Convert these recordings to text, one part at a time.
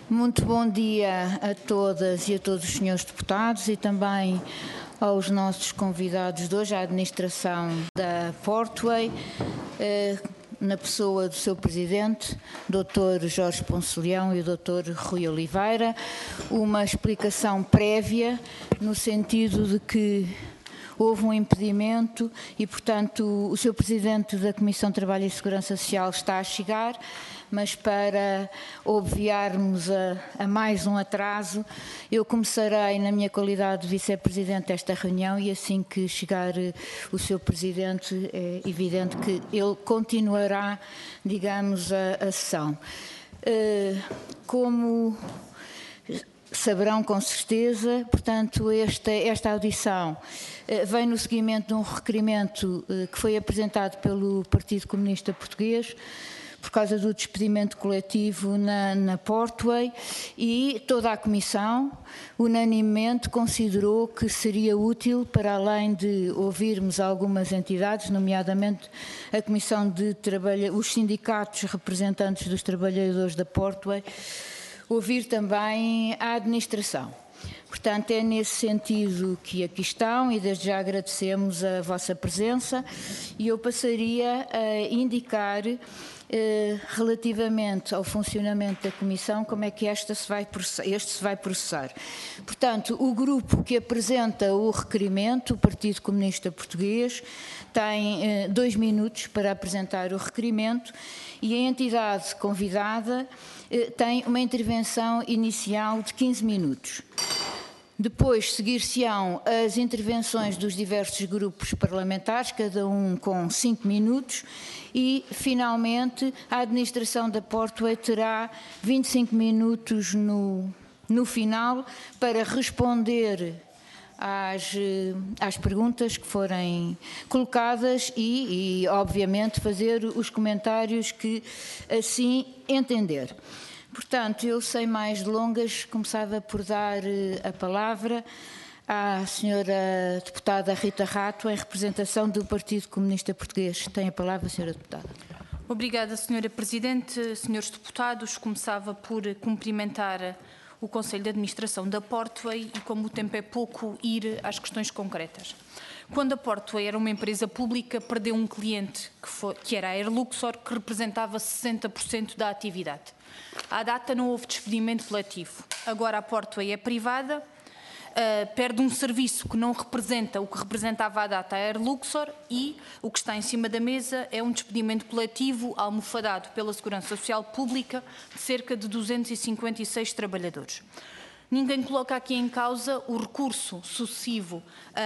Muito bom dia a todas e a todos os senhores deputados e também aos nossos convidados de hoje, à administração da Portway, na pessoa do seu presidente, Dr. Jorge Ponce Leão, e o Dr. Rui Oliveira, uma explicação prévia no sentido de que houve um impedimento e, portanto, o seu presidente da Comissão de Trabalho e Segurança Social está a chegar, mas para obviarmos a mais um atraso, eu começarei na minha qualidade de vice-presidente desta reunião e assim que chegar o seu presidente é evidente que ele continuará, digamos, a sessão. Como saberão com certeza, portanto, esta audição vem no seguimento de um requerimento que foi apresentado pelo Partido Comunista Português por causa do despedimento coletivo na Portway, e toda a Comissão unanimemente considerou que seria útil, para além de ouvirmos algumas entidades, nomeadamente a Comissão de Trabalho, os sindicatos representantes dos trabalhadores da Portway, ouvir também a administração. Portanto, é nesse sentido que aqui estão e desde já agradecemos a vossa presença e eu passaria a indicar relativamente ao funcionamento da Comissão como é que este se vai processar. Portanto, o grupo que apresenta o requerimento, o Partido Comunista Português, tem 2 minutos para apresentar o requerimento e a entidade convidada tem uma intervenção inicial de 15 minutos. Depois seguir-se-ão as intervenções dos diversos grupos parlamentares, cada um com 5 minutos, e, finalmente, a administração da Portway terá 25 minutos no final para responder às perguntas que forem colocadas e, obviamente, fazer os comentários que assim entender. Portanto, eu sem mais delongas começava por dar a palavra à senhora deputada Rita Rato, em representação do Partido Comunista Português. Tem a palavra, senhora deputada. Obrigada, senhora Presidente. Senhores deputados, começava por cumprimentar o Conselho de Administração da Portway e, como o tempo é pouco, ir às questões concretas. Quando a Portway era uma empresa pública, perdeu um cliente que era a Air Luxor, que representava 60% da atividade. À data não houve despedimento coletivo. Agora a Portway é privada, perde um serviço que não representa o que representava à data a Air Luxor e o que está em cima da mesa é um despedimento coletivo almofadado pela Segurança Social Pública de cerca de 256 trabalhadores. Ninguém coloca aqui em causa o recurso sucessivo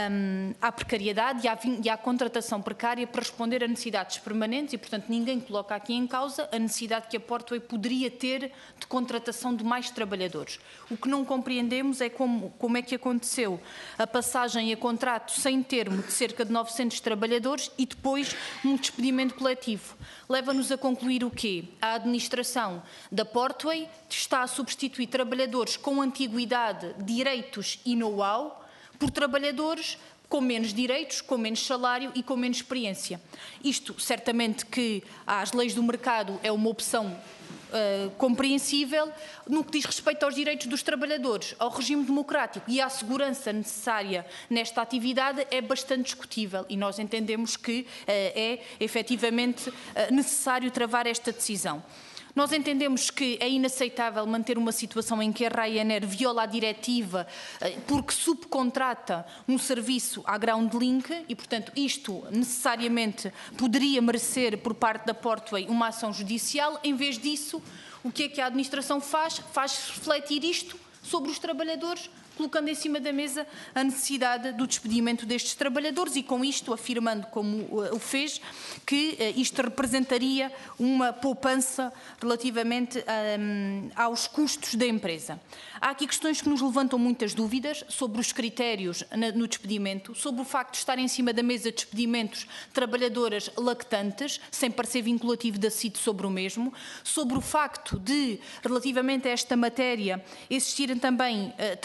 à precariedade e à contratação precária para responder a necessidades permanentes e, portanto, ninguém coloca aqui em causa a necessidade que a Portway poderia ter de contratação de mais trabalhadores. O que não compreendemos é como é que aconteceu a passagem a contrato sem termo de cerca de 900 trabalhadores e depois um despedimento coletivo. Leva-nos a concluir o quê? A administração da Portway está a substituir trabalhadores com antiguidade, direitos e know-how por trabalhadores com menos direitos, com menos salário e com menos experiência. Isto, certamente que às leis do mercado é uma opção compreensível. No que diz respeito aos direitos dos trabalhadores, ao regime democrático e à segurança necessária nesta atividade é bastante discutível e nós entendemos que é efetivamente necessário travar esta decisão. Nós entendemos que é inaceitável manter uma situação em que a Ryanair viola a diretiva porque subcontrata um serviço à Groundlink e, portanto, isto necessariamente poderia merecer por parte da Portway uma ação judicial. Em vez disso, o que é que a administração faz? Faz refletir isto sobre os trabalhadores, colocando em cima da mesa a necessidade do despedimento destes trabalhadores e, com isto, afirmando, como o fez, que isto representaria uma poupança relativamente aos custos da empresa. Há aqui questões que nos levantam muitas dúvidas sobre os critérios no despedimento, sobre o facto de estar em cima da mesa despedimentos de trabalhadoras lactantes, sem parecer vinculativo da CIT sobre o mesmo, sobre o facto de, relativamente a esta matéria, existirem também trabalhadores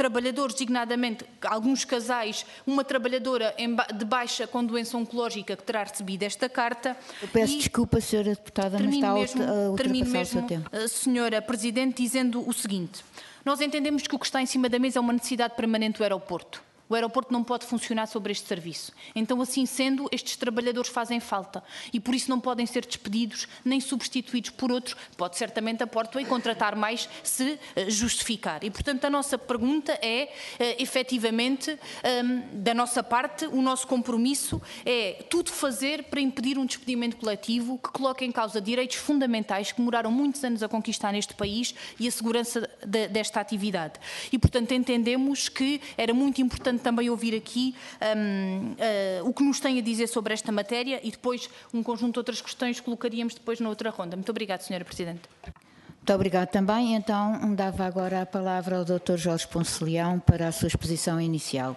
trabalhadores, designadamente alguns casais, uma trabalhadora de baixa com doença oncológica que terá recebido esta carta. Eu peço desculpa, Sra. Deputada, mas está a ultrapassar o seu tempo. Sra. Presidente, dizendo o seguinte: nós entendemos que o que está em cima da mesa é uma necessidade permanente do aeroporto. O aeroporto não pode funcionar sobre este serviço. Então, assim sendo, estes trabalhadores fazem falta e por isso não podem ser despedidos nem substituídos por outros. Pode certamente a Portway contratar mais se justificar. E, portanto, a nossa pergunta é, efetivamente, da nossa parte, o nosso compromisso é tudo fazer para impedir um despedimento coletivo que coloque em causa direitos fundamentais que demoraram muitos anos a conquistar neste país e a segurança desta atividade. E, portanto, entendemos que era muito importante também ouvir aqui o que nos tem a dizer sobre esta matéria e depois um conjunto de outras questões colocaríamos depois na outra ronda. Muito obrigada, Sra. Presidente. Muito obrigada também. Então, dava agora a palavra ao Dr. Jorge Ponce Leão para a sua exposição inicial.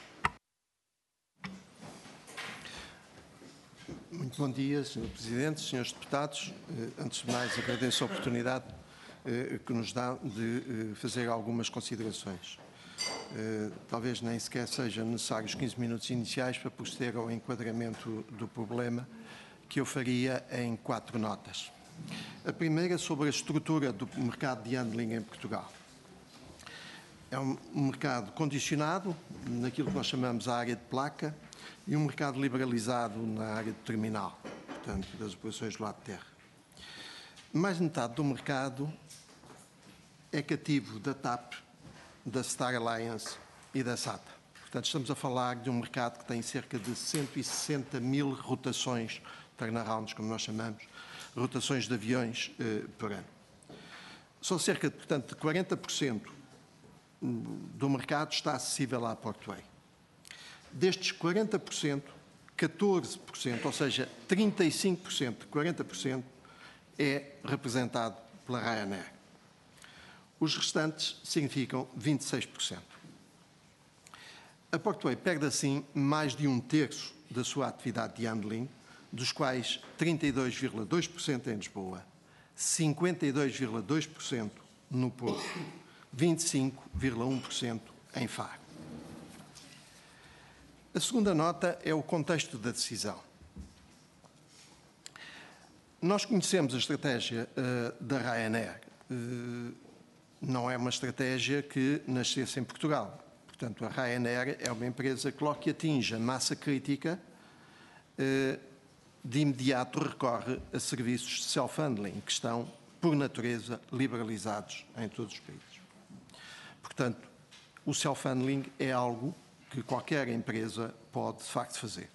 Muito bom dia, Sr. Presidente, Srs. Deputados. Antes de mais, agradeço a oportunidade que nos dá de fazer algumas considerações. Talvez nem sequer sejam necessários 15 minutos iniciais para proceder ao enquadramento do problema, que eu faria em 4 notas. A primeira sobre a estrutura do mercado de handling em Portugal. É um mercado condicionado, naquilo que nós chamamos a área de placa, e um mercado liberalizado na área de terminal, portanto, das operações do lado de terra. Mais de metade do mercado é cativo da TAP, da Star Alliance e da SATA. Portanto, estamos a falar de um mercado que tem cerca de 160 mil rotações, turnarounds, como nós chamamos, rotações de aviões por ano. Só cerca, portanto, de 40% do mercado está acessível à Portway. Destes 40%, 14%, ou seja, 35% de 40% é representado pela Ryanair. Os restantes significam 26%. A Portway perde assim mais de 1/3 da sua atividade de handling, dos quais 32,2% em Lisboa, 52,2% no Porto, 25,1% em Faro. A segunda nota é o contexto da decisão. Nós conhecemos a estratégia da Ryanair. Não é uma estratégia que nascesse em Portugal. Portanto, a Ryanair é uma empresa que, logo que atinge a massa crítica, de imediato recorre a serviços de self-handling, que estão, por natureza, liberalizados em todos os países. Portanto, o self-handling é algo que qualquer empresa pode, de facto, fazer.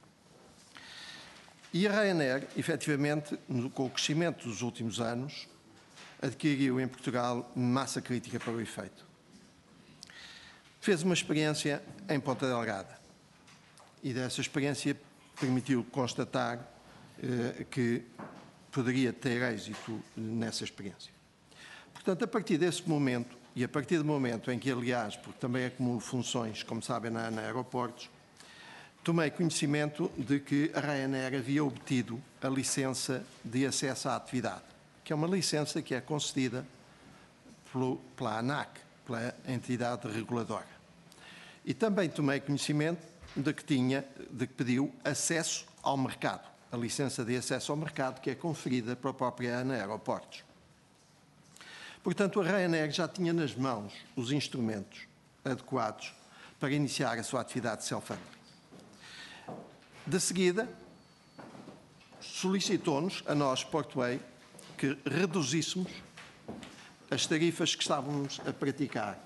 E a Ryanair, efetivamente, com o crescimento dos últimos anos, adquiriu em Portugal massa crítica para o efeito. Fez uma experiência em Ponta Delgada e dessa experiência permitiu constatar que poderia ter êxito nessa experiência. Portanto, a partir desse momento, e a partir do momento em que, aliás, porque também acumulo funções, como sabem, na Aeroportos, tomei conhecimento de que a Ryanair havia obtido a licença de acesso à atividade, que é uma licença que é concedida pela ANAC, pela entidade reguladora. E também tomei conhecimento de que pediu acesso ao mercado, a licença de acesso ao mercado que é conferida pela própria ANA Aeroportos. Portanto, a Ryanair já tinha nas mãos os instrumentos adequados para iniciar a sua atividade de self-handling. De seguida, solicitou-nos, a nós, Portway, que reduzíssemos as tarifas que estávamos a praticar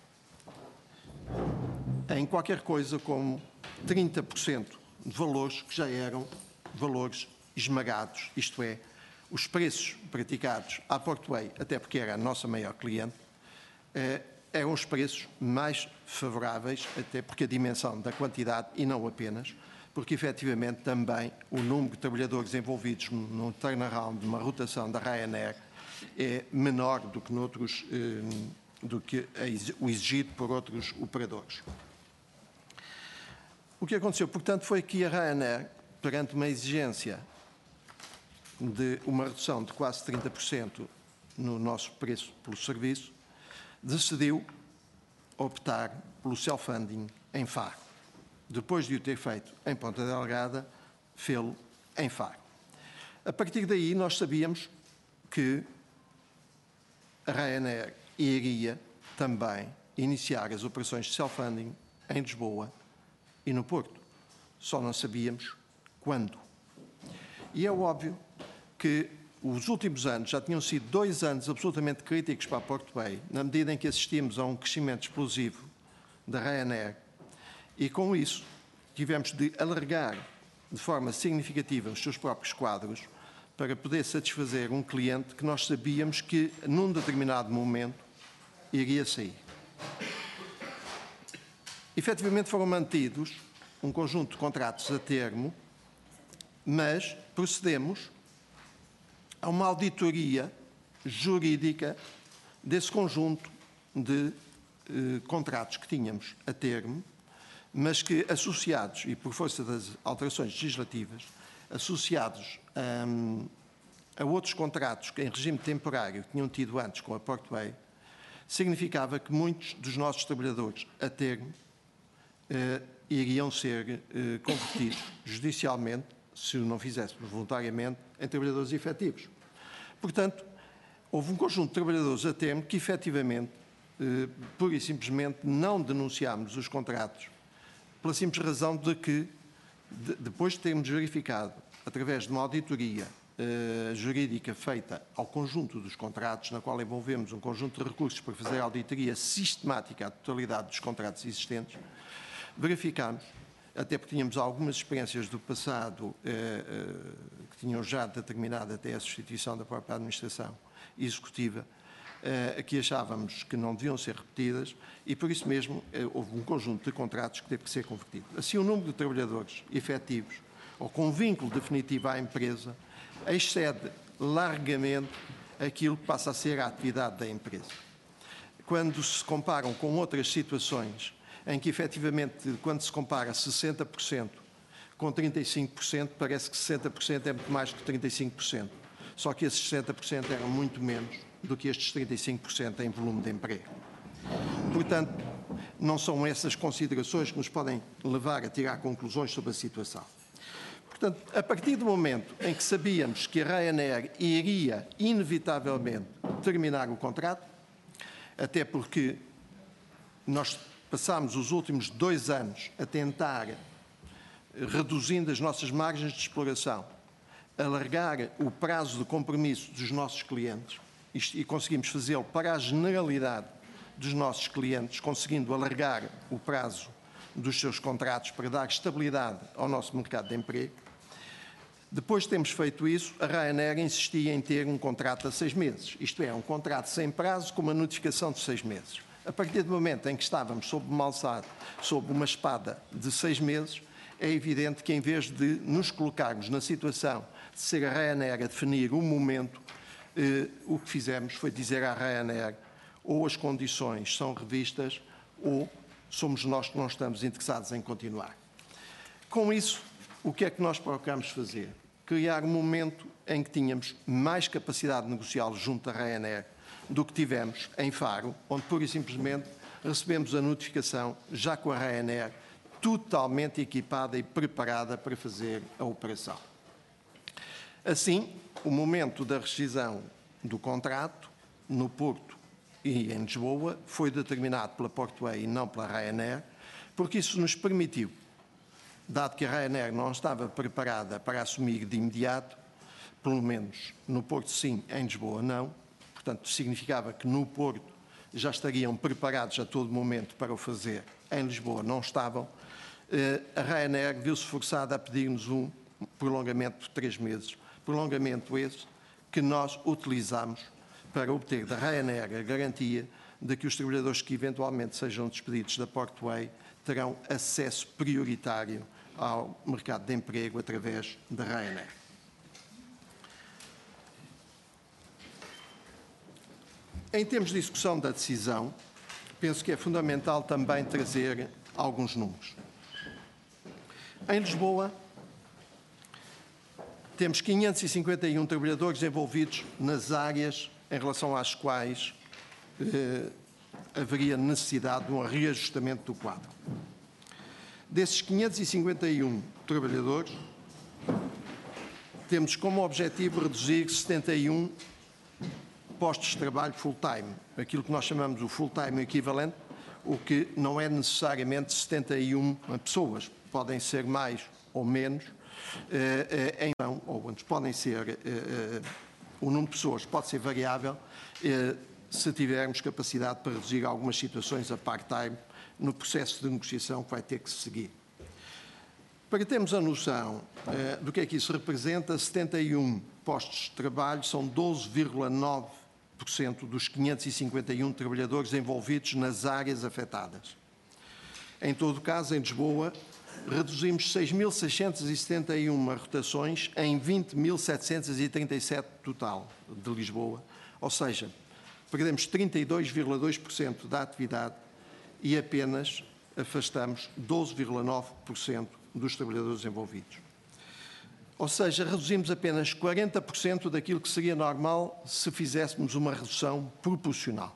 em qualquer coisa como 30% de valores que já eram valores esmagados, isto é, os preços praticados à Portway, até porque era a nossa maior cliente, eram os preços mais favoráveis, até porque a dimensão da quantidade e não apenas, porque efetivamente também o número de trabalhadores envolvidos num turnaround, numa rotação da Ryanair, é menor do que noutros, do que o exigido por outros operadores. O que aconteceu, portanto, foi que a Ryanair, perante uma exigência de uma redução de quase 30% no nosso preço pelo serviço, decidiu optar pelo self-funding em Faro. Depois de o ter feito em Ponta Delgada, fê-lo em Faro. A partir daí, nós sabíamos que a Ryanair iria também iniciar as operações de self-funding em Lisboa e no Porto. Só não sabíamos quando. E é óbvio que os últimos anos já tinham sido 2 anos absolutamente críticos para a Porto Bay, na medida em que assistimos a um crescimento explosivo da Ryanair, e com isso tivemos de alargar de forma significativa os seus próprios quadros para poder satisfazer um cliente que nós sabíamos que, num determinado momento, iria sair. Efetivamente foram mantidos um conjunto de contratos a termo, mas procedemos a uma auditoria jurídica desse conjunto de contratos que tínhamos a termo, mas que associados, e por força das alterações legislativas, associados a outros contratos que em regime temporário tinham tido antes com a Porto Bay, significava que muitos dos nossos trabalhadores a termo iriam ser convertidos judicialmente, se o não fizéssemos voluntariamente, em trabalhadores efetivos. Portanto, houve um conjunto de trabalhadores a termo que efetivamente, pura e simplesmente, não denunciámos os contratos, pela simples razão de que, depois de termos verificado, através de uma auditoria jurídica feita ao conjunto dos contratos, na qual envolvemos um conjunto de recursos para fazer auditoria sistemática à totalidade dos contratos existentes, verificámos, até porque tínhamos algumas experiências do passado que tinham já determinado até a substituição da própria administração executiva, que achávamos que não deviam ser repetidas, e por isso mesmo houve um conjunto de contratos que teve que ser convertido. Assim, o número de trabalhadores efetivos, ou com vínculo definitivo à empresa, excede largamente aquilo que passa a ser a atividade da empresa. Quando se comparam com outras situações, em que efetivamente, quando se compara 60% com 35%, parece que 60% é muito mais que 35%. Só que esses 60% eram muito menos do que estes 35% em volume de emprego. Portanto, não são essas considerações que nos podem levar a tirar conclusões sobre a situação. Portanto, a partir do momento em que sabíamos que a Ryanair iria inevitavelmente terminar o contrato, até porque nós passámos os últimos 2 anos a tentar, reduzindo as nossas margens de exploração, alargar o prazo de compromisso dos nossos clientes, e conseguimos fazê-lo para a generalidade dos nossos clientes, conseguindo alargar o prazo dos seus contratos para dar estabilidade ao nosso mercado de emprego. Depois de termos feito isso, a Ryanair insistia em ter um contrato a 6 meses, isto é, um contrato sem prazo com uma notificação de 6 meses. A partir do momento em que estávamos sob uma alçada, sob uma espada de 6 meses, é evidente que, em vez de nos colocarmos na situação de ser a Ryanair a definir o momento, o que fizemos foi dizer à Ryanair: ou as condições são revistas, ou somos nós que não estamos interessados em continuar. Com isso, o que é que nós procuramos fazer? Criar um momento em que tínhamos mais capacidade negocial junto da Ryanair do que tivemos em Faro, onde pura e simplesmente recebemos a notificação, já com a Ryanair totalmente equipada e preparada para fazer a operação. Assim, o momento da rescisão do contrato no Porto e em Lisboa foi determinado pela Porto Bay e não pela Ryanair, porque isso nos permitiu, dado que a Ryanair não estava preparada para assumir de imediato, pelo menos no Porto sim, em Lisboa não, portanto significava que no Porto já estariam preparados a todo momento para o fazer, em Lisboa não estavam, a Ryanair viu-se forçada a pedir-nos um prolongamento de 3 meses, prolongamento esse que nós utilizamos para obter da Ryanair a garantia de que os trabalhadores que eventualmente sejam despedidos da Porto Bay terão acesso prioritário ao mercado de emprego através da Ryanair. Em termos de execução da decisão, penso que é fundamental também trazer alguns números. Em Lisboa, temos 551 trabalhadores envolvidos nas áreas em relação às quais haveria necessidade de um reajustamento do quadro. Desses 551 trabalhadores, temos como objetivo reduzir 71 postos de trabalho full-time, aquilo que nós chamamos o full-time equivalente, o que não é necessariamente 71 pessoas, podem ser mais ou menos, ou antes podem ser, o número de pessoas pode ser variável se tivermos capacidade para reduzir algumas situações a part-time no processo de negociação que vai ter que se seguir. Para termos a noção do que é que isso representa, 71 postos de trabalho são 12,9% dos 551 trabalhadores envolvidos nas áreas afetadas. Em todo o caso, em Lisboa, reduzimos 6.671 rotações em 20.737 total de Lisboa, ou seja, perdemos 32,2% da atividade e apenas afastamos 12,9% dos trabalhadores envolvidos. Ou seja, reduzimos apenas 40% daquilo que seria normal se fizéssemos uma redução proporcional.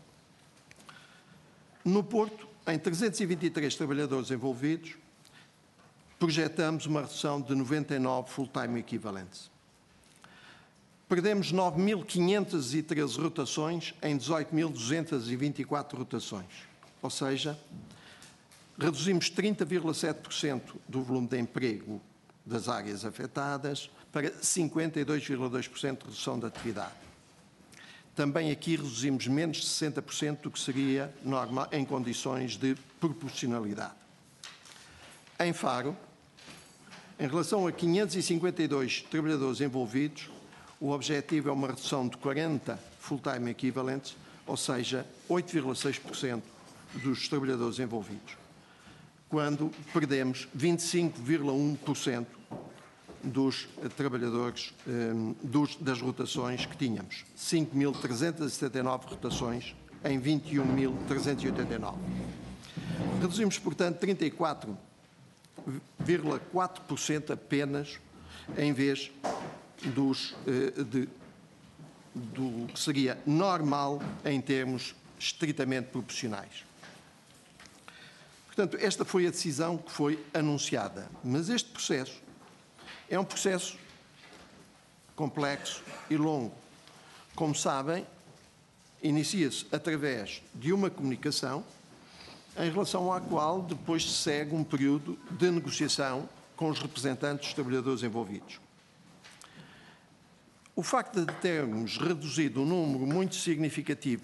No Porto, em 323 trabalhadores envolvidos, projetamos uma redução de 99 full-time equivalentes. Perdemos 9.513 rotações em 18.224 rotações, ou seja, reduzimos 30,7% do volume de emprego das áreas afetadas para 52,2% de redução da atividade. Também aqui reduzimos menos de 60% do que seria normal em condições de proporcionalidade. Em Faro, em relação a 552 trabalhadores envolvidos, o objetivo é uma redução de 40 full-time equivalentes, ou seja, 8,6% dos trabalhadores envolvidos, quando perdemos 25,1% dos trabalhadores das rotações que tínhamos. 5.379 rotações em 21.389. Reduzimos, portanto, 34,4% apenas, em vez do que seria normal em termos estritamente proporcionais. Portanto, esta foi a decisão que foi anunciada, mas este processo é um processo complexo e longo. Como sabem, inicia-se através de uma comunicação em relação à qual depois se segue um período de negociação com os representantes dos trabalhadores envolvidos. O facto de termos reduzido um número muito significativo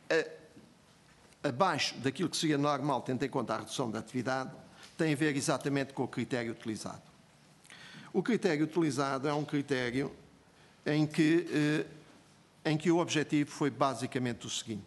abaixo daquilo que seria normal, tendo em conta a redução da atividade, tem a ver exatamente com o critério utilizado. O critério utilizado é um critério em que o objetivo foi basicamente o seguinte.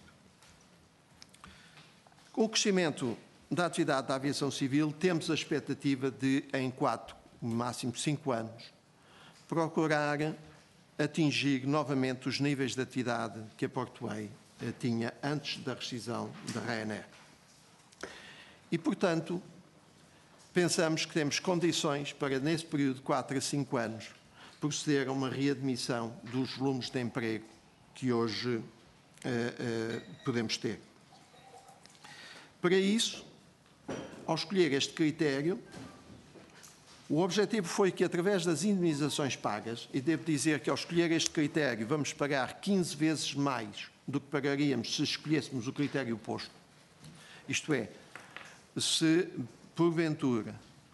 Com o crescimento da atividade da aviação civil, temos a expectativa de, em 4, no máximo 5 anos, procurar atingir novamente os níveis de atividade que a Portway tinha antes da rescisão da Ryanair. E, portanto, pensamos que temos condições para, nesse período de 4 a 5 anos, proceder a uma readmissão dos volumes de emprego que hoje podemos ter. Para isso, ao escolher este critério, o objetivo foi que, através das indemnizações pagas, e devo dizer que ao escolher este critério vamos pagar 15 vezes mais do que pagaríamos se escolhêssemos o critério oposto. Isto é, se porventura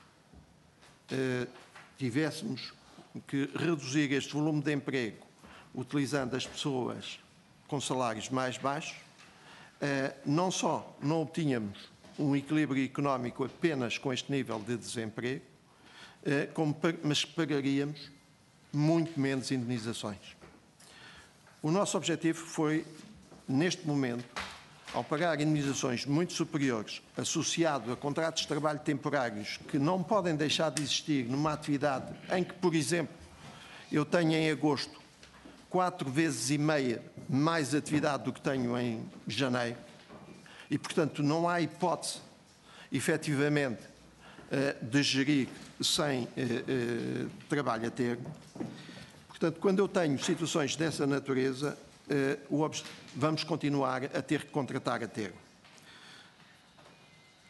tivéssemos que reduzir este volume de emprego utilizando as pessoas com salários mais baixos, não só não obtínhamos um equilíbrio económico apenas com este nível de desemprego, mas pagaríamos muito menos indemnizações. O nosso objetivo foi, neste momento, ao pagar indemnizações muito superiores, associado a contratos de trabalho temporários que não podem deixar de existir numa atividade em que, por exemplo, eu tenho em agosto 4,5 vezes mais atividade do que tenho em janeiro e, portanto, não há hipótese, efetivamente, de gerir sem trabalho a termo. Portanto, quando eu tenho situações dessa natureza, vamos continuar a ter que contratar a termo.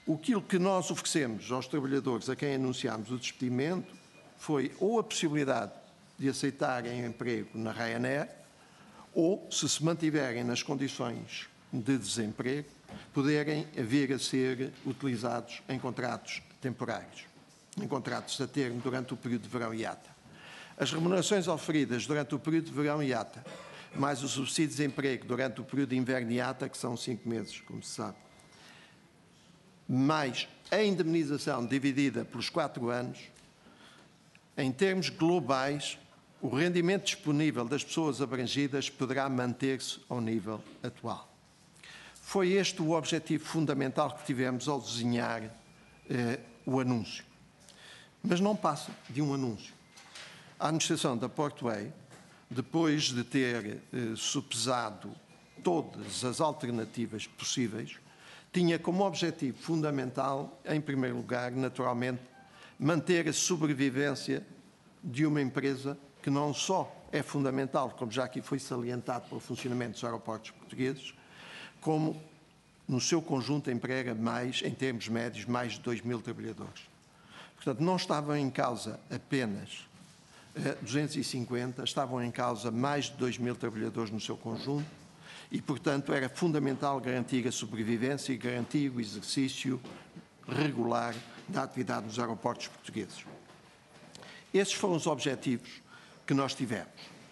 Aquilo que nós oferecemos aos trabalhadores a quem anunciámos o despedimento foi ou a possibilidade de aceitarem emprego na Ryanair, ou, se mantiverem nas condições de desemprego, poderem vir a ser utilizados em contratos temporários, em contratos a termo durante o período de verão e ata. As remunerações oferidas durante o período de verão e ata, mais o subsídio de desemprego durante o período de inverno e ata, que são 5 meses, como se sabe, mais a indemnização dividida pelos 4 anos, em termos globais, o rendimento disponível das pessoas abrangidas poderá manter-se ao nível atual. Foi este o objetivo fundamental que tivemos ao desenhar o anúncio. Mas não passa de um anúncio. A administração da Portway, depois de ter sopesado todas as alternativas possíveis, tinha como objetivo fundamental, em primeiro lugar, naturalmente, manter a sobrevivência de uma empresa que não só é fundamental, como já aqui foi salientado para o funcionamento dos aeroportos portugueses, como no seu conjunto emprega mais, em termos médios, mais de 2.000 trabalhadores. Portanto, não estavam em causa apenas 250, estavam em causa mais de 2.000 trabalhadores no seu conjunto e, portanto, era fundamental garantir a sobrevivência e garantir o exercício regular da atividade nos aeroportos portugueses. Esses foram os objetivos que nós tivemos.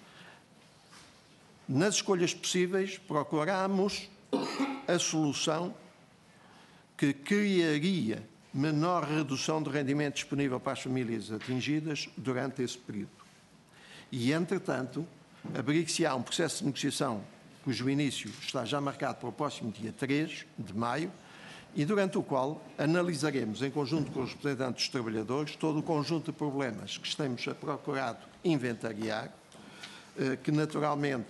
Nas escolhas possíveis, procurámos a solução que criaria menor redução de rendimento disponível para as famílias atingidas durante esse período. E, entretanto, abrir-se-á um processo de negociação cujo início está já marcado para o próximo dia 3 de maio e durante o qual analisaremos, em conjunto com os representantes dos trabalhadores, todo o conjunto de problemas que estamos a procurar inventariar, que naturalmente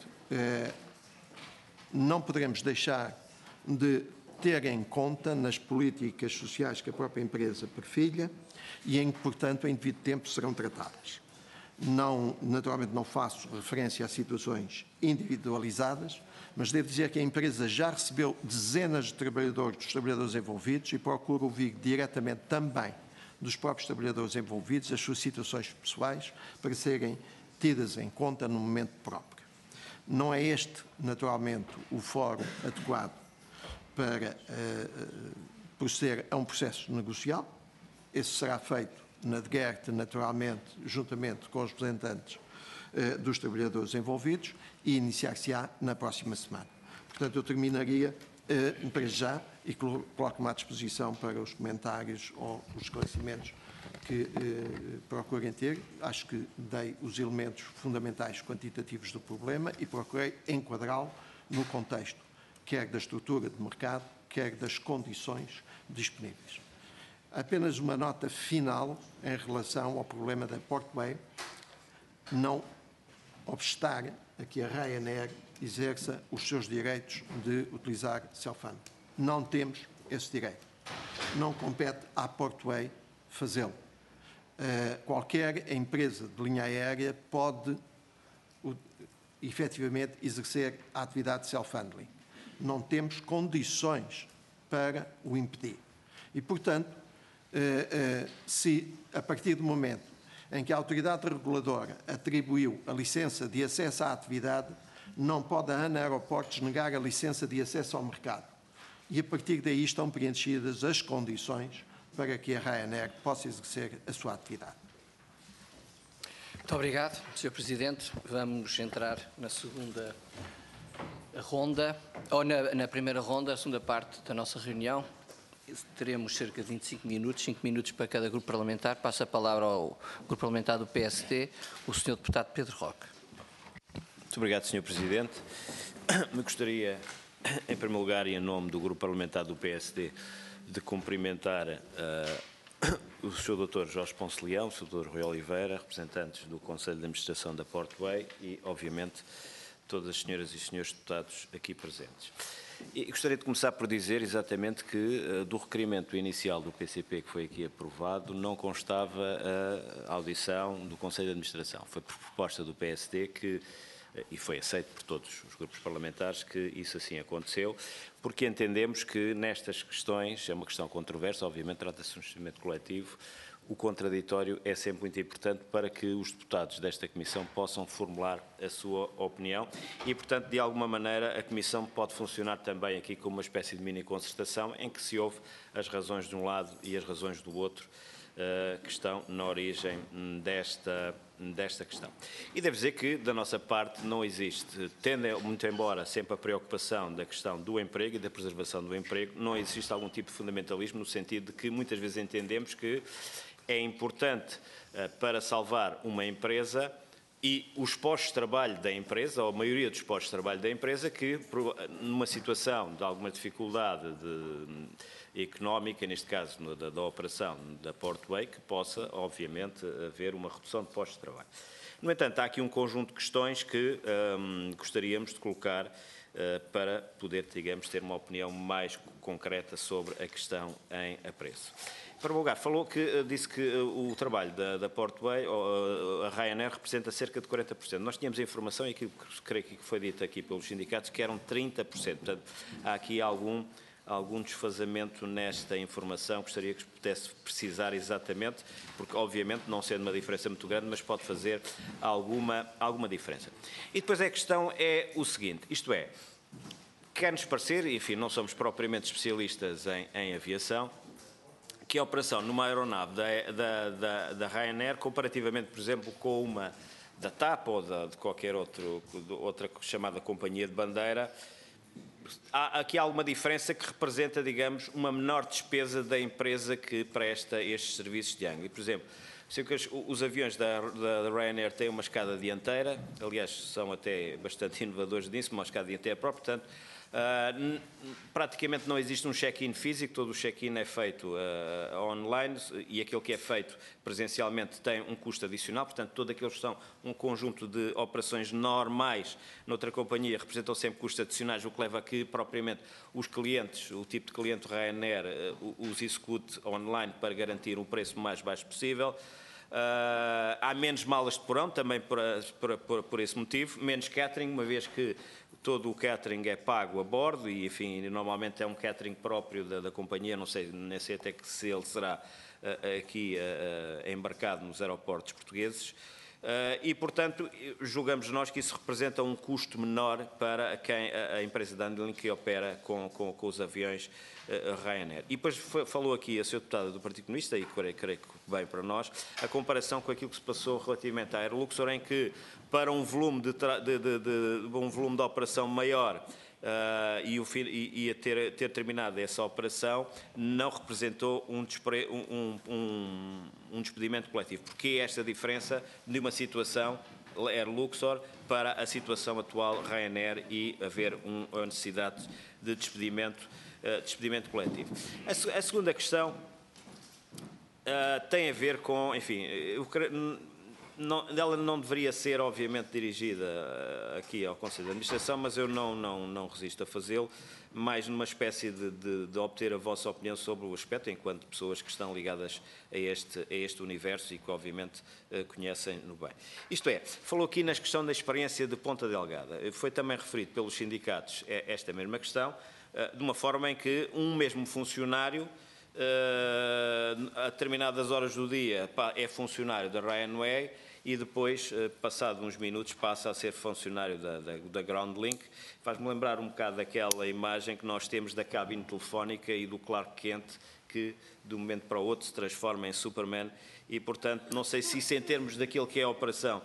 não poderemos deixar de ter em conta nas políticas sociais que a própria empresa perfilha e em que, portanto, em devido tempo serão tratadas. Naturalmente não faço referência a situações individualizadas, mas devo dizer que a empresa já recebeu dezenas de trabalhadores, dos trabalhadores envolvidos e procura ouvir diretamente também dos próprios trabalhadores envolvidos as suas situações pessoais para serem tidas em conta no momento próprio. Não é este, naturalmente, o fórum adequado para proceder a um processo negocial. Esse será feito na DGERT, naturalmente, juntamente com os representantes dos trabalhadores envolvidos e iniciar-se-á na próxima semana. Portanto, eu terminaria para já e coloco-me à disposição para os comentários ou os esclarecimentos que procurem ter. Acho que dei os elementos fundamentais quantitativos do problema e procurei enquadrá-lo no contexto, quer da estrutura de mercado, quer das condições disponíveis. Apenas uma nota final em relação ao problema da Portway, não obstar a que a Ryanair exerça os seus direitos de utilizar self-funding. Não temos esse direito. Não compete à Portway fazê-lo. Qualquer empresa de linha aérea pode efetivamente exercer a atividade de self-handling. Não temos condições para o impedir. E, portanto, se a partir do momento em que a autoridade reguladora atribuiu a licença de acesso à atividade, não pode a ANA Aeroportos negar a licença de acesso ao mercado. E a partir daí estão preenchidas as condições para que a Ryanair possa exercer a sua atividade. Muito obrigado, Sr. Presidente. Vamos entrar na segunda ronda, ou na primeira ronda, a segunda parte da nossa reunião. Teremos cerca de 25 minutos, 5 minutos para cada grupo parlamentar. Passo a palavra ao grupo parlamentar do PST, o Sr. Deputado Pedro Roque. Muito obrigado, Sr. Presidente. Me gostaria, em primeiro lugar, e em nome do grupo parlamentar do PSD, de cumprimentar o Sr. Dr. Jorge Ponce Leão, o Sr. Dr. Rui Oliveira, representantes do Conselho de Administração da Portway e, obviamente, todas as senhoras e senhores deputados aqui presentes. E gostaria de começar por dizer exatamente que do requerimento inicial do PCP que foi aqui aprovado não constava a audição do Conselho de Administração. Foi por proposta do PSD que e foi aceito por todos os grupos parlamentares que isso assim aconteceu, porque entendemos que nestas questões, é uma questão controversa, obviamente trata-se de um procedimento coletivo, o contraditório é sempre muito importante para que os deputados desta Comissão possam formular a sua opinião e, portanto, de alguma maneira, a Comissão pode funcionar também aqui como uma espécie de mini-concertação em que se ouve as razões de um lado e as razões do outro que estão na origem desta questão. E devo dizer que, da nossa parte, não existe, tendo muito embora sempre a preocupação da questão do emprego e da preservação do emprego, não existe algum tipo de fundamentalismo no sentido de que muitas vezes entendemos que é importante para salvar uma empresa e os postos de trabalho da empresa, ou a maioria dos postos de trabalho da empresa, que numa situação de alguma dificuldade económica, neste caso da operação da Portway, que possa, obviamente, haver uma redução de postos de trabalho. No entanto, há aqui um conjunto de questões que gostaríamos de colocar para poder, digamos, ter uma opinião mais concreta sobre a questão em apreço. Em primeiro lugar, disse que o trabalho da Portway, a Ryanair, representa cerca de 40%. Nós tínhamos a informação, e aquilo que creio que foi dito aqui pelos sindicatos, que eram 30%. Portanto, há aqui algum desfazamento nesta informação. Gostaria que pudesse precisar exatamente, porque obviamente não sendo uma diferença muito grande, mas pode fazer alguma diferença. E depois a questão é o seguinte, isto é, quer-nos parecer, enfim, não somos propriamente especialistas em aviação, que a operação numa aeronave da Ryanair, comparativamente, por exemplo, com uma da TAP ou de qualquer outra chamada companhia de bandeira, há aqui alguma diferença que representa, digamos, uma menor despesa da empresa que presta estes serviços de ângulo. Por exemplo, sei que os aviões da Ryanair têm uma escada dianteira, aliás, são até bastante inovadores nisso, uma escada dianteira própria, portanto, praticamente não existe um check-in físico, todo o check-in é feito online e aquele que é feito presencialmente tem um custo adicional, portanto, todos aqueles que são um conjunto de operações normais noutra companhia representam sempre custos adicionais, o que leva a que, propriamente, os clientes, o tipo de cliente Ryanair, os execute online para garantir o preço mais baixo possível. Há menos malas de porão, também por esse motivo, menos catering, uma vez que todo o catering é pago a bordo e, enfim, normalmente é um catering próprio da companhia, não sei, nem sei até que se ele será aqui embarcado nos aeroportos portugueses. E, portanto, julgamos nós que isso representa um custo menor para a empresa de handling que opera com os aviões Ryanair. E depois falou aqui a Sra. Deputada do Partido Comunista, e creio que bem para nós, a comparação com aquilo que se passou relativamente à Air Luxor, em que para um volume de operação maior e a ter terminado essa operação, não representou um despedimento coletivo. Porque é esta diferença de uma situação Air Luxor para a situação atual Ryanair e haver a necessidade de despedimento coletivo. A segunda questão tem a ver com, enfim, ela não deveria ser, obviamente, dirigida aqui ao Conselho de Administração, mas eu não resisto a fazê-lo, mais numa espécie de obter a vossa opinião sobre o aspecto, enquanto pessoas que estão ligadas a este universo e que, obviamente, conhecem-no bem. Isto é, falou aqui na questão da experiência de Ponta Delgada. Foi também referido pelos sindicatos esta mesma questão, de uma forma em que um mesmo funcionário, a determinadas horas do dia, é funcionário da Ryanair e depois, passado uns minutos, passa a ser funcionário da Groundlink. Faz-me lembrar um bocado daquela imagem que nós temos da cabine telefónica e do Clark Kent, que de um momento para o outro se transforma em Superman e, portanto, não sei se isso, em termos daquilo que é a operação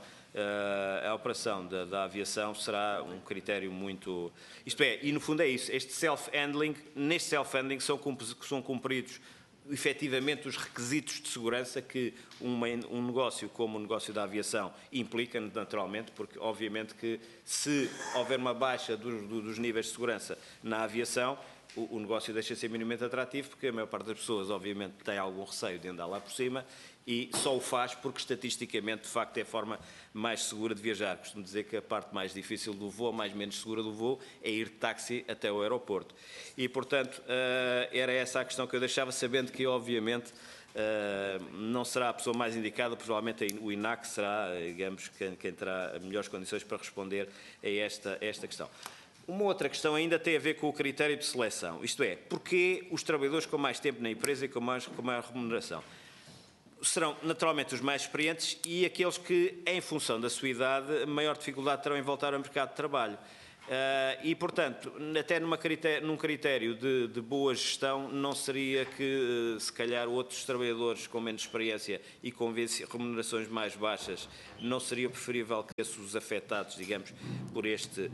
da aviação, será um critério muito... Isto é, e no fundo é isso, neste self-handling são cumpridos efetivamente os requisitos de segurança que um negócio como o negócio da aviação implica, naturalmente, porque obviamente que se houver uma baixa dos níveis de segurança na aviação, o negócio deixa de ser minimamente atrativo, porque a maior parte das pessoas, obviamente, tem algum receio de andar lá por cima e só o faz porque, estatisticamente, de facto, é a forma mais segura de viajar. Costumo dizer que a parte mais difícil do voo, mais menos segura do voo, é ir de táxi até ao aeroporto. E, portanto, era essa a questão que eu deixava, sabendo que, obviamente, não será a pessoa mais indicada, provavelmente o INAC será, digamos, quem terá melhores condições para responder a esta questão. Uma outra questão ainda tem a ver com o critério de seleção, isto é, porquê os trabalhadores com mais tempo na empresa e com maior remuneração? Serão naturalmente os mais experientes e aqueles que, em função da sua idade, maior dificuldade terão em voltar ao mercado de trabalho. E, portanto, até num critério de boa gestão, não seria que, se calhar, outros trabalhadores com menos experiência e com remunerações mais baixas, não seria preferível que os afetados, digamos, por este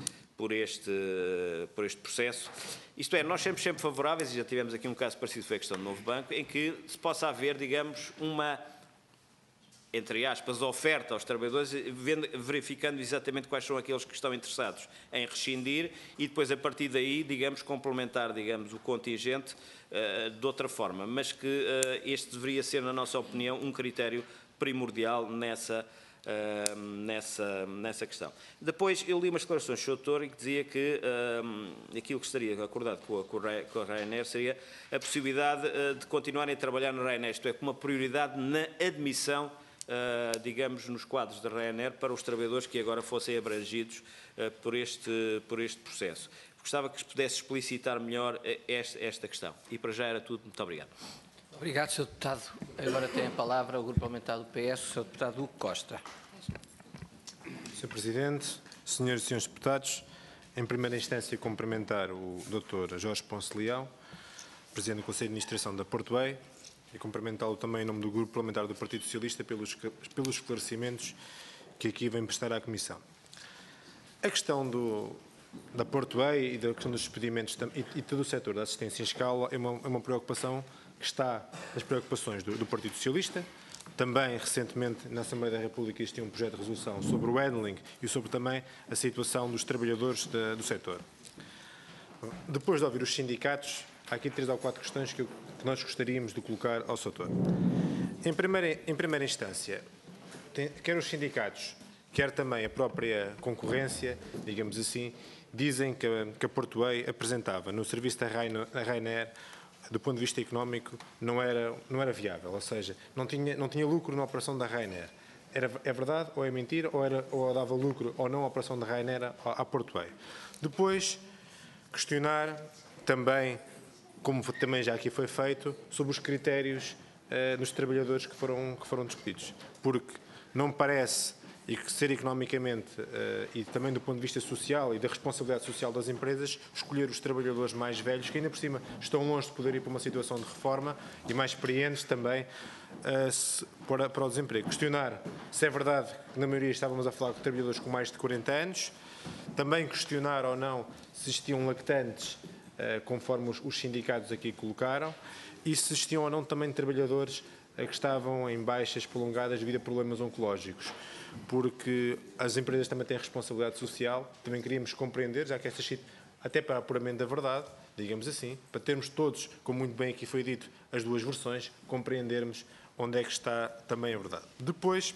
processo. Isto é, nós sempre favoráveis, e já tivemos aqui um caso parecido, foi a questão do Novo Banco, em que se possa haver, digamos, uma, entre aspas, oferta aos trabalhadores, verificando exatamente quais são aqueles que estão interessados em rescindir e depois, a partir daí, digamos, complementar, digamos, o contingente de outra forma, mas que este deveria ser, na nossa opinião, um critério primordial nessa questão. Depois, eu li umas declarações do Sr. Doutor em que dizia que aquilo que estaria acordado com a Ryanair seria a possibilidade de continuarem a trabalhar na Ryanair, isto é, com uma prioridade na admissão, digamos, nos quadros da Ryanair para os trabalhadores que agora fossem abrangidos por este processo. Gostava que pudesse explicitar melhor esta questão. E para já era tudo. Muito obrigado. Obrigado, Sr. Deputado. Agora tem a palavra o Grupo Parlamentar do PS, o Sr. Deputado Hugo Costa. Sr. Presidente, Senhoras e Senhores Deputados, em primeira instância cumprimentar o Dr. Jorge Ponce Leão, Presidente do Conselho de Administração da Portway, e cumprimentá-lo também em nome do Grupo Parlamentar do Partido Socialista pelos esclarecimentos que aqui vem prestar à Comissão. A questão da Portway e da questão dos despedimentos e todo o setor da assistência em escala é uma preocupação que está nas preocupações do Partido Socialista. Também, recentemente, na Assembleia da República existia um projeto de resolução sobre o handling e sobre também a situação dos trabalhadores do setor. Depois de ouvir os sindicatos, há aqui 3 ou 4 questões que nós gostaríamos de colocar ao setor. Em primeira instância, quer os sindicatos, quer também a própria concorrência, digamos assim, dizem que a Portway apresentava no serviço da Ryanair, do ponto de vista económico, não era viável, ou seja, não tinha lucro na operação da Ryanair. É verdade ou é mentira, ou dava lucro ou não a operação da Ryanair à Portway. Depois, questionar também, como também já aqui foi feito, sobre os critérios dos trabalhadores que foram despedidos. Porque não me parece, e que ser economicamente e também do ponto de vista social e da responsabilidade social das empresas, escolher os trabalhadores mais velhos, que ainda por cima estão longe de poder ir para uma situação de reforma, e mais experientes também para o desemprego. Questionar se é verdade que na maioria estávamos a falar de trabalhadores com mais de 40 anos, também questionar ou não se existiam lactantes, conforme os sindicatos aqui colocaram, e se existiam ou não também trabalhadores que estavam em baixas prolongadas devido a problemas oncológicos, porque as empresas também têm responsabilidade social. Também queríamos compreender, já que esta até para apuramento da verdade, digamos assim, para termos todos, como muito bem aqui foi dito, as duas versões, compreendermos onde é que está também a verdade. Depois,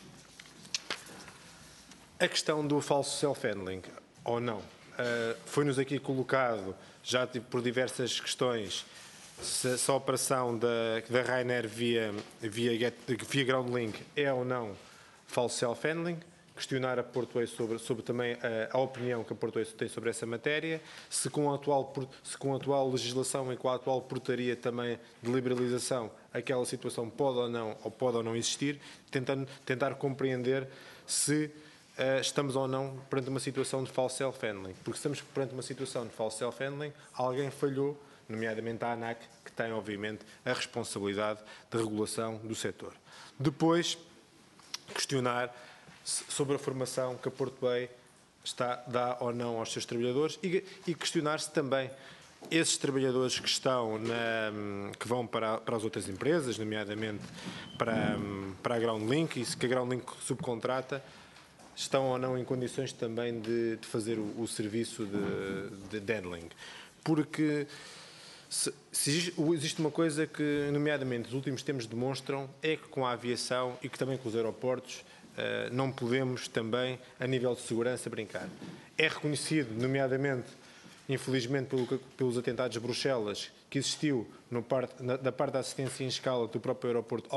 a questão do falso self-handling, ou não. Foi-nos aqui colocado, já por diversas questões, se a operação da Ryanair via Groundlink é ou não falso self-handling, questionar a Portway sobre também a opinião que a Portway tem sobre essa matéria, se com a atual legislação e com a atual portaria também de liberalização aquela situação pode ou não existir, tentar compreender se estamos ou não perante uma situação de false self-handling. Porque se estamos perante uma situação de false self-handling, alguém falhou, nomeadamente a ANAC, que tem, obviamente, a responsabilidade de regulação do setor. Depois, questionar sobre a formação que a Portway dá ou não aos seus trabalhadores e questionar-se também esses trabalhadores que vão para as outras empresas, nomeadamente para a Groundlink, e se que a Groundlink subcontrata, estão ou não em condições também de fazer o serviço de handling. Porque se existe uma coisa que, nomeadamente, os últimos tempos demonstram, é que com a aviação e que também com os aeroportos não podemos também, a nível de segurança, brincar. É reconhecido, nomeadamente, infelizmente, pelos atentados de Bruxelas, que existiu da parte da assistência em escala do próprio aeroporto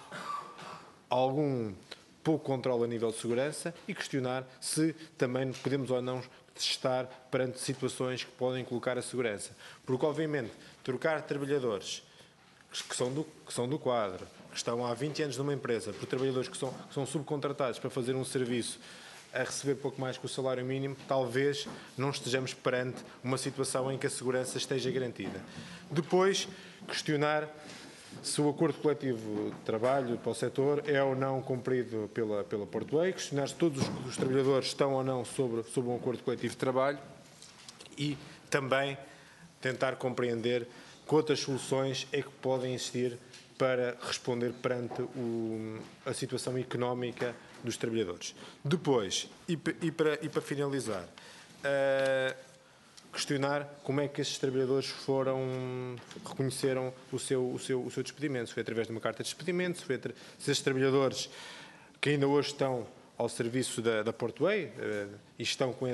algum pouco controle a nível de segurança, e questionar se também podemos ou não estar perante situações que podem colocar a segurança. Porque, obviamente, trocar trabalhadores que são do quadro, que estão há 20 anos numa empresa, por trabalhadores que são subcontratados para fazer um serviço a receber pouco mais que o salário mínimo, talvez não estejamos perante uma situação em que a segurança esteja garantida. Depois, questionar se o acordo coletivo de trabalho para o setor é ou não cumprido pela Portway, questionar se todos os trabalhadores estão ou não sob um acordo coletivo de trabalho, e também tentar compreender que outras soluções é que podem existir para responder perante a situação económica dos trabalhadores. Depois, e para finalizar, questionar como é que esses trabalhadores reconheceram o seu despedimento. Se foi através de uma carta de despedimento, se esses trabalhadores que ainda hoje estão ao serviço da Portway e estão com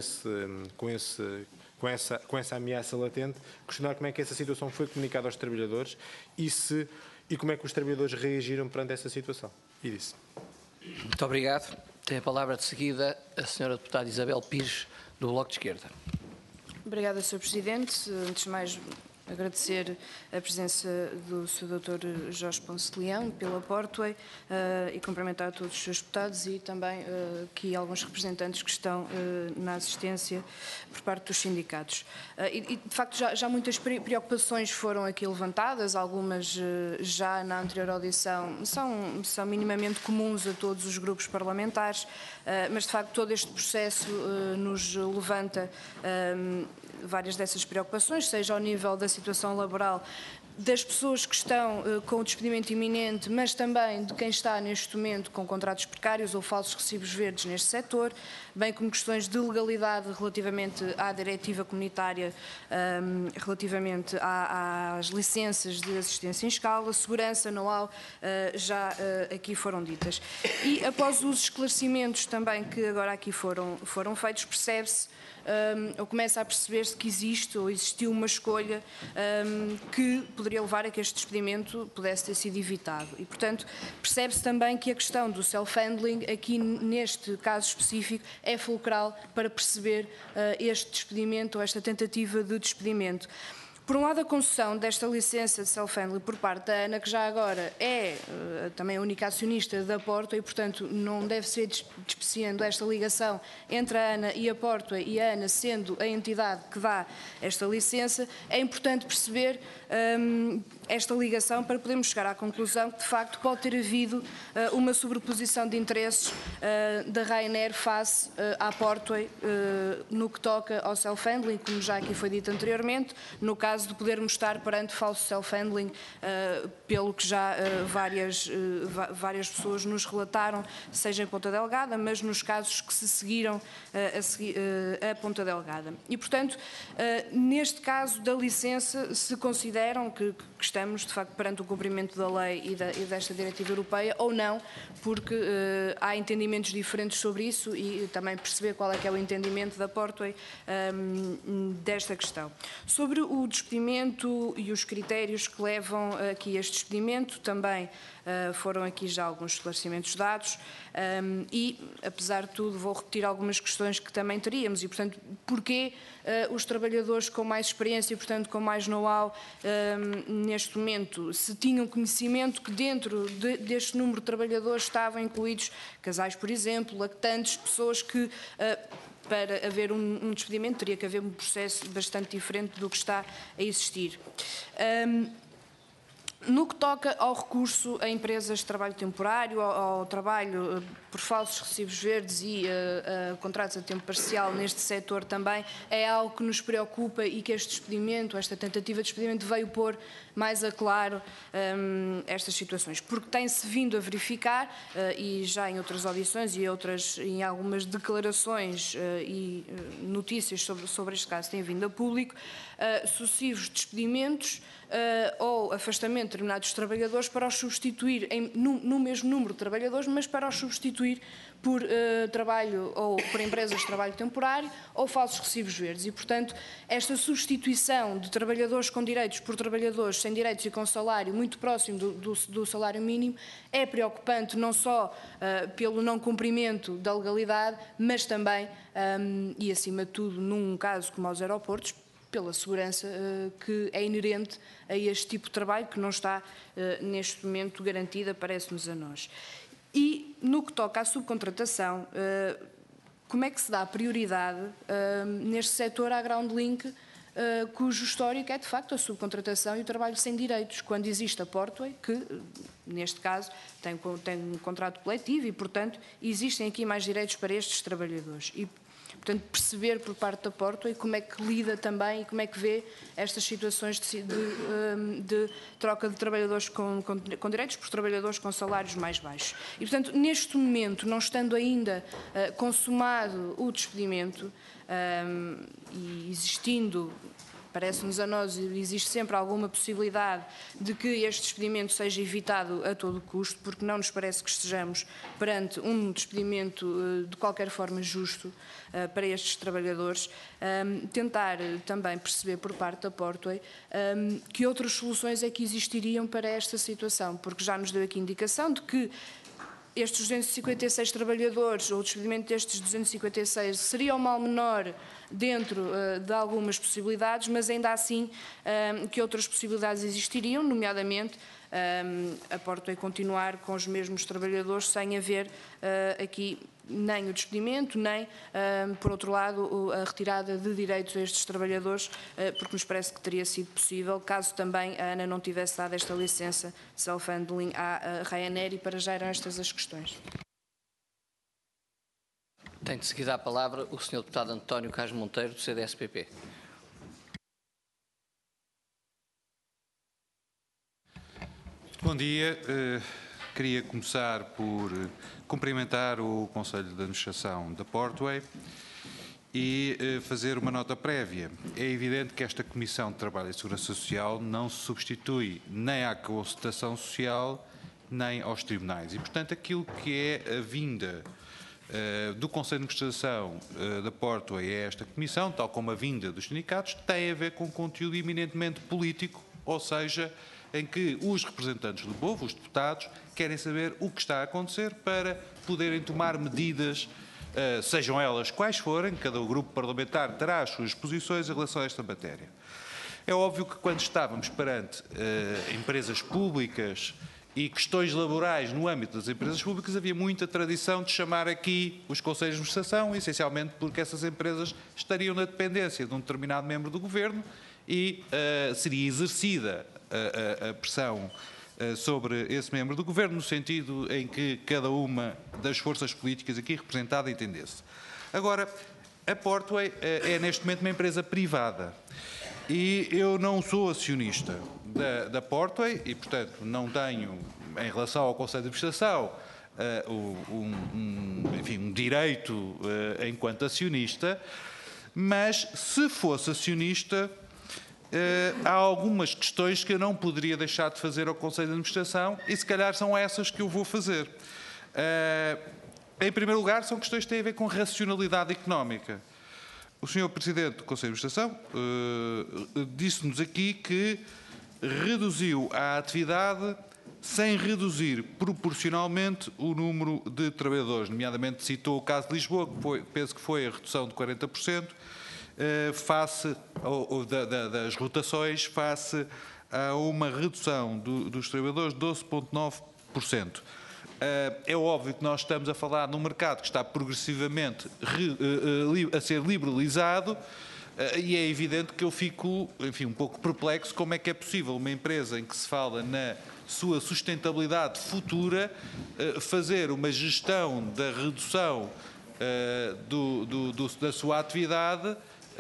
essa ameaça latente, questionar como é que essa situação foi comunicada aos trabalhadores e como é que os trabalhadores reagiram perante essa situação. E disse. Muito obrigado. Tem a palavra de seguida a senhora deputada Isabel Pires, do Bloco de Esquerda. Obrigada, Sr. Presidente. Antes de mais, agradecer a presença do Sr. Dr. Jorge Ponce de Leão pela Portway e cumprimentar todos os seus deputados e também aqui alguns representantes que estão na assistência por parte dos sindicatos. E de facto, já muitas preocupações foram aqui levantadas, algumas já na anterior audição são minimamente comuns a todos os grupos parlamentares, mas de facto todo este processo nos levanta várias dessas preocupações, seja ao nível da situação laboral das pessoas que estão com o despedimento iminente, mas também de quem está neste momento com contratos precários ou falsos recibos verdes neste setor, bem como questões de legalidade relativamente à diretiva comunitária, relativamente às licenças de assistência em escala, segurança, know-how, já aqui foram ditas. E após os esclarecimentos também que agora aqui foram feitos, percebe-se ou começa a perceber-se que existe ou existiu uma escolha que poderia levar a que este despedimento pudesse ter sido evitado. E, portanto, percebe-se também que a questão do self-handling, aqui neste caso específico, é fulcral para perceber este despedimento ou esta tentativa de despedimento. Por um lado, a concessão desta licença de self-handling por parte da ANA, que já agora é também a única acionista da Portway e, portanto, não deve ser despreciando esta ligação entre a ANA e a Portway e a ANA sendo a entidade que dá esta licença, é importante perceber esta ligação para podermos chegar à conclusão que, de facto, pode ter havido uma sobreposição de interesses da Ryanair face à Portway no que toca ao self-handling, como já aqui foi dito anteriormente, no caso de podermos estar perante falso self-handling, pelo que já várias pessoas nos relataram, seja em Ponta Delgada, mas nos casos que se seguiram a Ponta Delgada. E, portanto, neste caso da licença, se consideram que estamos, de facto, perante o cumprimento da lei e desta diretiva europeia ou não, porque há entendimentos diferentes sobre isso e também perceber qual é que é o entendimento da Portway desta questão. Sobre o despedimento e os critérios que levam aqui a este despedimento, também foram aqui já alguns esclarecimentos dados e, apesar de tudo, vou repetir algumas questões que também teríamos e, portanto, porquê os trabalhadores com mais experiência e, portanto, com mais know-how neste momento, se tinham conhecimento que dentro deste número de trabalhadores estavam incluídos casais, por exemplo, lactantes, pessoas que para haver um despedimento teria que haver um processo bastante diferente do que está a existir. No que toca ao recurso a empresas de trabalho temporário, ao trabalho por falsos recibos verdes e a contratos a tempo parcial neste setor também, é algo que nos preocupa e que este despedimento, esta tentativa de despedimento veio pôr mais a claro estas situações, porque tem-se vindo a verificar, e já em outras audições e em algumas declarações e notícias sobre este caso têm vindo a público, sucessivos despedimentos ou afastamento determinados trabalhadores para os substituir, no mesmo número de trabalhadores, mas para os substituir por trabalho ou por empresas de trabalho temporário ou falsos recibos verdes. E, portanto, esta substituição de trabalhadores com direitos por trabalhadores sem direitos e com salário muito próximo do salário mínimo é preocupante, não só pelo não cumprimento da legalidade, mas também, e acima de tudo, num caso como aos aeroportos, pela segurança que é inerente a este tipo de trabalho, que não está neste momento garantida, parece-nos a nós. E no que toca à subcontratação, como é que se dá prioridade neste setor à Groundlink, cujo histórico é de facto a subcontratação e o trabalho sem direitos, quando existe a Portway, que neste caso tem um contrato coletivo e, portanto, existem aqui mais direitos para estes trabalhadores. E, portanto, perceber por parte da Portway como é que lida também e como é que vê estas situações de troca de trabalhadores com direitos por trabalhadores com salários mais baixos. E, portanto, neste momento, não estando ainda consumado o despedimento e existindo, parece-nos a nós, existe sempre alguma possibilidade de que este despedimento seja evitado a todo custo, porque não nos parece que estejamos perante um despedimento de qualquer forma justo para estes trabalhadores, tentar também perceber por parte da Portway que outras soluções é que existiriam para esta situação, porque já nos deu aqui indicação de que estes 256 trabalhadores, ou o despedimento destes 256, seria um mal menor dentro de algumas possibilidades, mas ainda assim que outras possibilidades existiriam, nomeadamente a Portway continuar com os mesmos trabalhadores sem haver aqui nem o despedimento, nem, por outro lado, a retirada de direitos a estes trabalhadores, porque nos parece que teria sido possível, caso também a ANA não tivesse dado esta licença self-handling à Ryanair, e para já eram estas as questões. Tem de seguida a palavra o Sr. Deputado António Carlos Monteiro, do CDS-PP. Bom dia. Queria começar por cumprimentar o Conselho de Administração da Portway e fazer uma nota prévia. É evidente que esta Comissão de Trabalho e Segurança Social não se substitui nem à consultação social nem aos tribunais. E, portanto, aquilo que é a vinda do Conselho de Administração da Portway a esta Comissão, tal como a vinda dos sindicatos, tem a ver com conteúdo eminentemente político, ou seja, em que os representantes do povo, os deputados, querem saber o que está a acontecer para poderem tomar medidas, sejam elas quais forem. Cada grupo parlamentar terá as suas posições em relação a esta matéria. É óbvio que quando estávamos perante empresas públicas e questões laborais no âmbito das empresas públicas, havia muita tradição de chamar aqui os conselhos de administração, essencialmente porque essas empresas estariam na dependência de um determinado membro do governo e seria exercida a pressão sobre esse membro do governo, no sentido em que cada uma das forças políticas aqui representada entendesse. Agora, a Portway é neste momento uma empresa privada e eu não sou acionista da Portway e, portanto, não tenho, em relação ao Conselho de Administração, um direito enquanto acionista, mas se fosse acionista, há algumas questões que eu não poderia deixar de fazer ao Conselho de Administração e se calhar são essas que eu vou fazer. Em primeiro lugar, são questões que têm a ver com racionalidade económica. O Sr. Presidente do Conselho de Administração disse-nos aqui que reduziu a atividade sem reduzir proporcionalmente o número de trabalhadores. Nomeadamente citou o caso de Lisboa, que penso que foi a redução de 40%, face das rotações, face a uma redução dos trabalhadores de 12,9%. É óbvio que nós estamos a falar num mercado que está progressivamente a ser liberalizado e é evidente que eu fico, enfim, um pouco perplexo como é que é possível uma empresa em que se fala na sua sustentabilidade futura fazer uma gestão da redução da sua atividade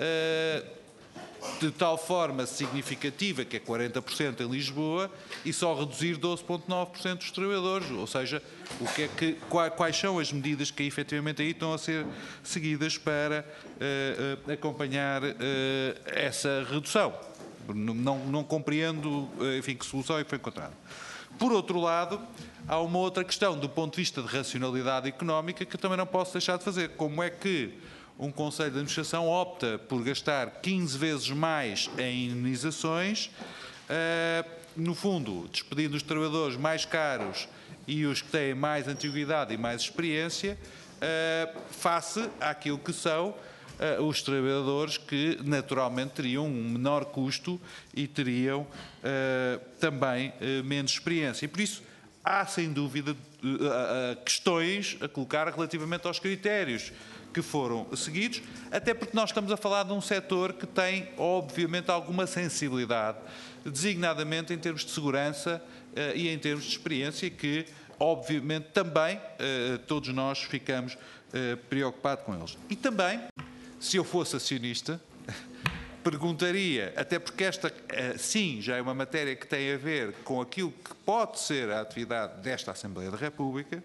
de tal forma significativa, que é 40% em Lisboa, e só reduzir 12,9% dos trabalhadores. Ou seja, quais são as medidas que efetivamente aí estão a ser seguidas para acompanhar essa redução? Não compreendo, enfim, que solução é que foi encontrada. Por outro lado, há uma outra questão do ponto de vista de racionalidade económica que eu também não posso deixar de fazer. Como é que um Conselho de Administração opta por gastar 15 vezes mais em indenizações, no fundo, despedindo os trabalhadores mais caros e os que têm mais antiguidade e mais experiência, face àquilo que são os trabalhadores que naturalmente teriam um menor custo e teriam também menos experiência. E por isso há sem dúvida questões a colocar relativamente aos critérios que foram seguidos, até porque nós estamos a falar de um setor que tem obviamente alguma sensibilidade, designadamente em termos de segurança e em termos de experiência, que obviamente também todos nós ficamos preocupados com eles. E também, se eu fosse acionista, perguntaria, até porque esta, sim, já é uma matéria que tem a ver com aquilo que pode ser a atividade desta Assembleia da República,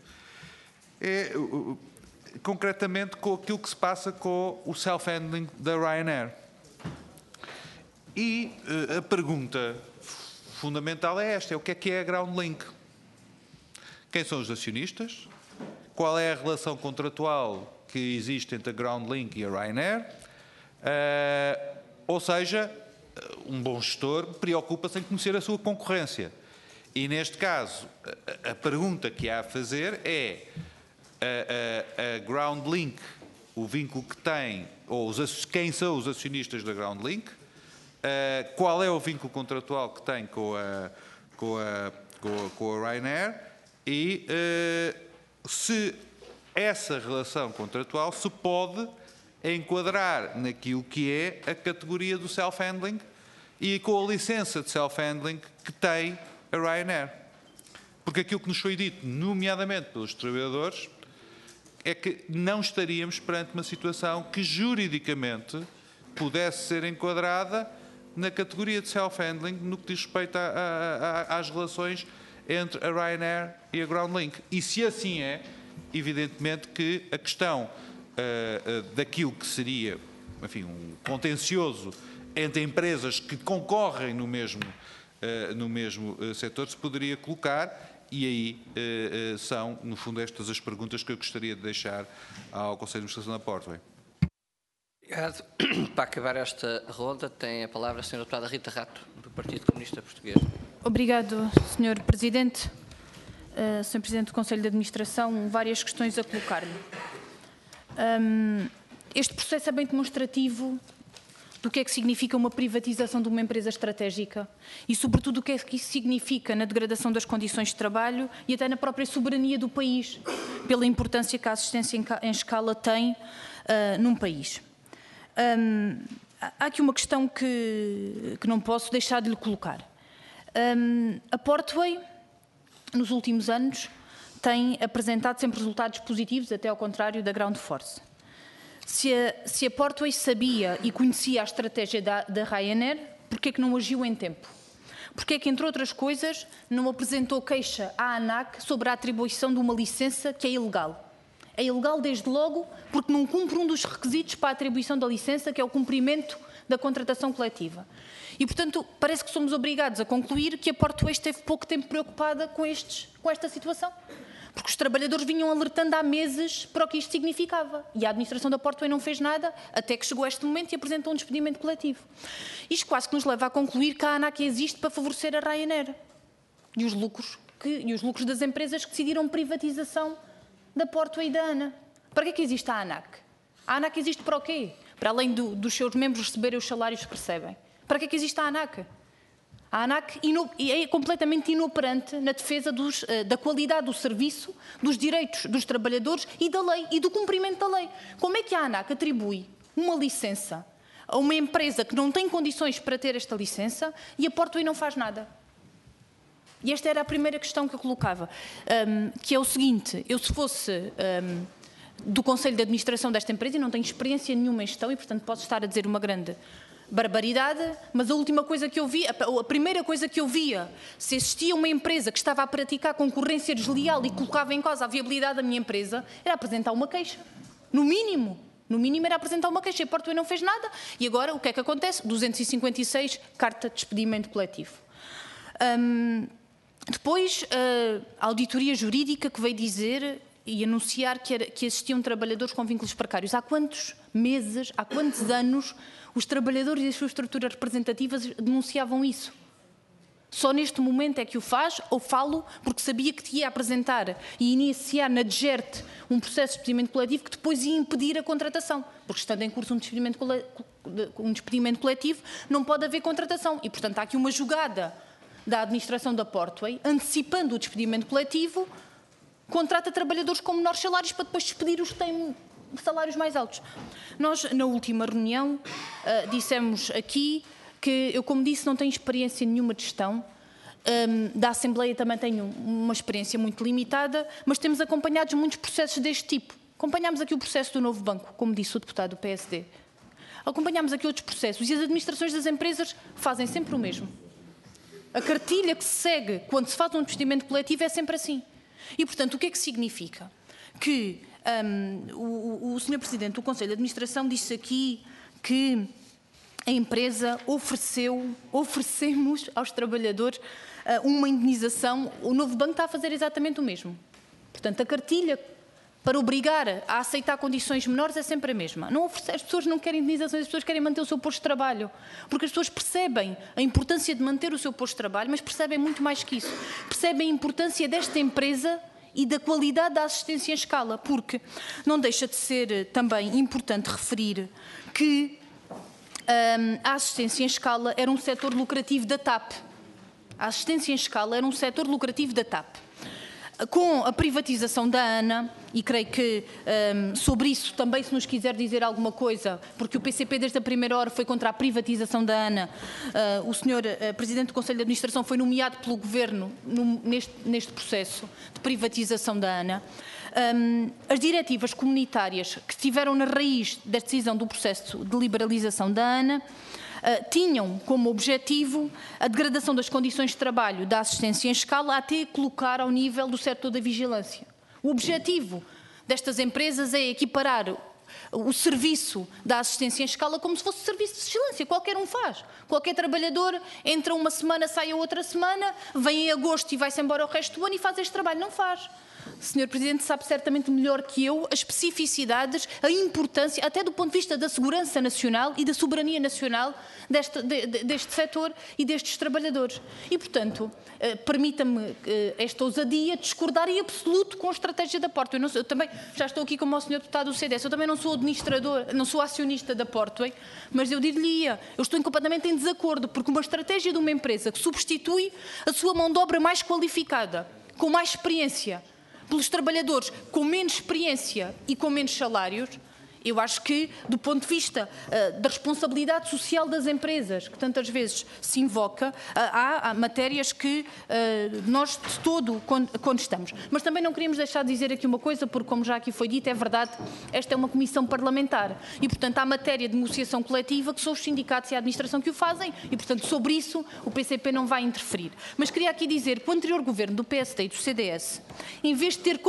concretamente com aquilo que se passa com o self-handling da Ryanair. E a pergunta fundamental é esta, o que é a Groundlink? Quem são os acionistas? Qual é a relação contratual que existe entre a Groundlink e a Ryanair? Ou seja, um bom gestor preocupa-se em conhecer a sua concorrência. E neste caso, a pergunta que há a fazer é a Groundlink, o vínculo que tem, ou quem são os acionistas da Groundlink, qual é o vínculo contratual que tem com a Ryanair e se essa relação contratual se pode enquadrar naquilo que é a categoria do self-handling e com a licença de self-handling que tem a Ryanair. Porque aquilo que nos foi dito, nomeadamente pelos trabalhadores, é que não estaríamos perante uma situação que juridicamente pudesse ser enquadrada na categoria de self-handling no que diz respeito às relações entre a Ryanair e a Groundlink. E se assim é, evidentemente que a questão daquilo que seria, enfim, um contencioso entre empresas que concorrem no mesmo setor se poderia colocar. E aí são, no fundo, estas as perguntas que eu gostaria de deixar ao Conselho de Administração da Portway. Obrigado. Para acabar esta ronda, tem a palavra a Sra. Deputada Rita Rato, do Partido Comunista Português. Obrigado, Sr. Presidente. Sr. Presidente do Conselho de Administração, várias questões a colocar-lhe. Este processo é bem demonstrativo do que é que significa uma privatização de uma empresa estratégica e, sobretudo, o que é que isso significa na degradação das condições de trabalho e até na própria soberania do país, pela importância que a assistência em escala tem num país. Há aqui uma questão que não posso deixar de lhe colocar. A Portway, nos últimos anos, tem apresentado sempre resultados positivos, até ao contrário da Ground Force. Se a Portway sabia e conhecia a estratégia da Ryanair, porquê que não agiu em tempo? Porquê que, entre outras coisas, não apresentou queixa à ANAC sobre a atribuição de uma licença que é ilegal? É ilegal desde logo porque não cumpre um dos requisitos para a atribuição da licença, que é o cumprimento da contratação coletiva. E, portanto, parece que somos obrigados a concluir que a Portway esteve pouco tempo preocupada com esta situação. Porque os trabalhadores vinham alertando há meses para o que isto significava. E a administração da Portway não fez nada, até que chegou a este momento e apresentou um despedimento coletivo. Isto quase que nos leva a concluir que a ANAC existe para favorecer a Ryanair e os lucros das empresas que decidiram privatização da Portway e da ANA. Para que é que existe a ANAC? A ANAC existe para o quê? Para além dos seus membros receberem os salários que recebem. Para que é que existe a ANAC? A ANAC é completamente inoperante na defesa da qualidade do serviço, dos direitos dos trabalhadores e da lei, e do cumprimento da lei. Como é que a ANAC atribui uma licença a uma empresa que não tem condições para ter esta licença e a Portway não faz nada? E esta era a primeira questão que eu colocava, que é o seguinte: eu, se fosse do Conselho de Administração desta empresa, e não tenho experiência nenhuma em gestão e, portanto, posso estar a dizer uma grande barbaridade, mas a última coisa que eu vi, a primeira coisa que eu via, se existia uma empresa que estava a praticar concorrência desleal e colocava em causa a viabilidade da minha empresa, era apresentar uma queixa. No mínimo. No mínimo era apresentar uma queixa, a Portway não fez nada e agora o que é que acontece? 256, carta de despedimento coletivo. Depois, a auditoria jurídica que veio dizer e anunciar que existiam trabalhadores com vínculos precários. Há quantos meses, há quantos anos os trabalhadores e as suas estruturas representativas denunciavam isso? Só neste momento é que o faz, ou falo, porque sabia que ia apresentar e iniciar na DGERT um processo de despedimento coletivo que depois ia impedir a contratação. Porque estando em curso um despedimento coletivo, não pode haver contratação. E, portanto, há aqui uma jogada da administração da Portway, antecipando o despedimento coletivo, contrata trabalhadores com menores salários para depois despedir os que têm salários mais altos. Nós, na última reunião, dissemos aqui que eu, como disse, não tenho experiência nenhuma de gestão, da Assembleia também tenho uma experiência muito limitada, mas temos acompanhado muitos processos deste tipo. Acompanhámos aqui o processo do novo banco, como disse o deputado do PSD. Acompanhámos aqui outros processos e as administrações das empresas fazem sempre o mesmo. A cartilha que se segue quando se faz um despedimento coletivo é sempre assim. E, portanto, o que é que significa? Que o Sr. Presidente do Conselho de Administração disse aqui que a empresa oferecemos aos trabalhadores uma indenização. O novo banco está a fazer exatamente o mesmo. Portanto, a cartilha para obrigar a aceitar condições menores é sempre a mesma. As pessoas não querem indenizações, as pessoas querem manter o seu posto de trabalho. Porque as pessoas percebem a importância de manter o seu posto de trabalho, mas percebem muito mais que isso. Percebem a importância desta empresa e da qualidade da assistência em escala. Porque não deixa de ser também importante referir que a assistência em escala era um setor lucrativo da TAP. A assistência em escala era um setor lucrativo da TAP. Com a privatização da ANA, e creio que sobre isso também se nos quiser dizer alguma coisa, porque o PCP desde a primeira hora foi contra a privatização da ANA, o senhor Presidente do Conselho de Administração foi nomeado pelo Governo neste processo de privatização da ANA. As diretivas comunitárias que estiveram na raiz da decisão do processo de liberalização da ANA tinham como objetivo a degradação das condições de trabalho da assistência em escala até colocar ao nível do setor da vigilância. O objetivo destas empresas é equiparar o serviço da assistência em escala como se fosse serviço de vigilância. Qualquer um faz. Qualquer trabalhador entra uma semana, sai a outra semana, vem em agosto e vai-se embora o resto do ano e faz este trabalho. Não faz. O Sr. Presidente sabe certamente melhor que eu as especificidades, a importância, até do ponto de vista da segurança nacional e da soberania nacional deste setor e destes trabalhadores. E, portanto, permita-me esta ousadia discordar em absoluto com a estratégia da Portway. Eu também já estou aqui como o Sr. Deputado do CDS, eu também não sou administrador, não sou acionista da Portway, mas eu diria, eu estou completamente em desacordo, porque uma estratégia de uma empresa que substitui a sua mão de obra mais qualificada, com mais experiência, pelos trabalhadores com menos experiência e com menos salários, eu acho que, do ponto de vista da responsabilidade social das empresas, que tantas vezes se invoca, há matérias que nós de todo contestamos. Mas também não queríamos deixar de dizer aqui uma coisa, porque, como já aqui foi dito, é verdade, esta é uma comissão parlamentar e, portanto, há matéria de negociação coletiva que são os sindicatos e a administração que o fazem e, portanto, sobre isso o PCP não vai interferir. Mas queria aqui dizer que o anterior governo do PSD e do CDS, em vez de ter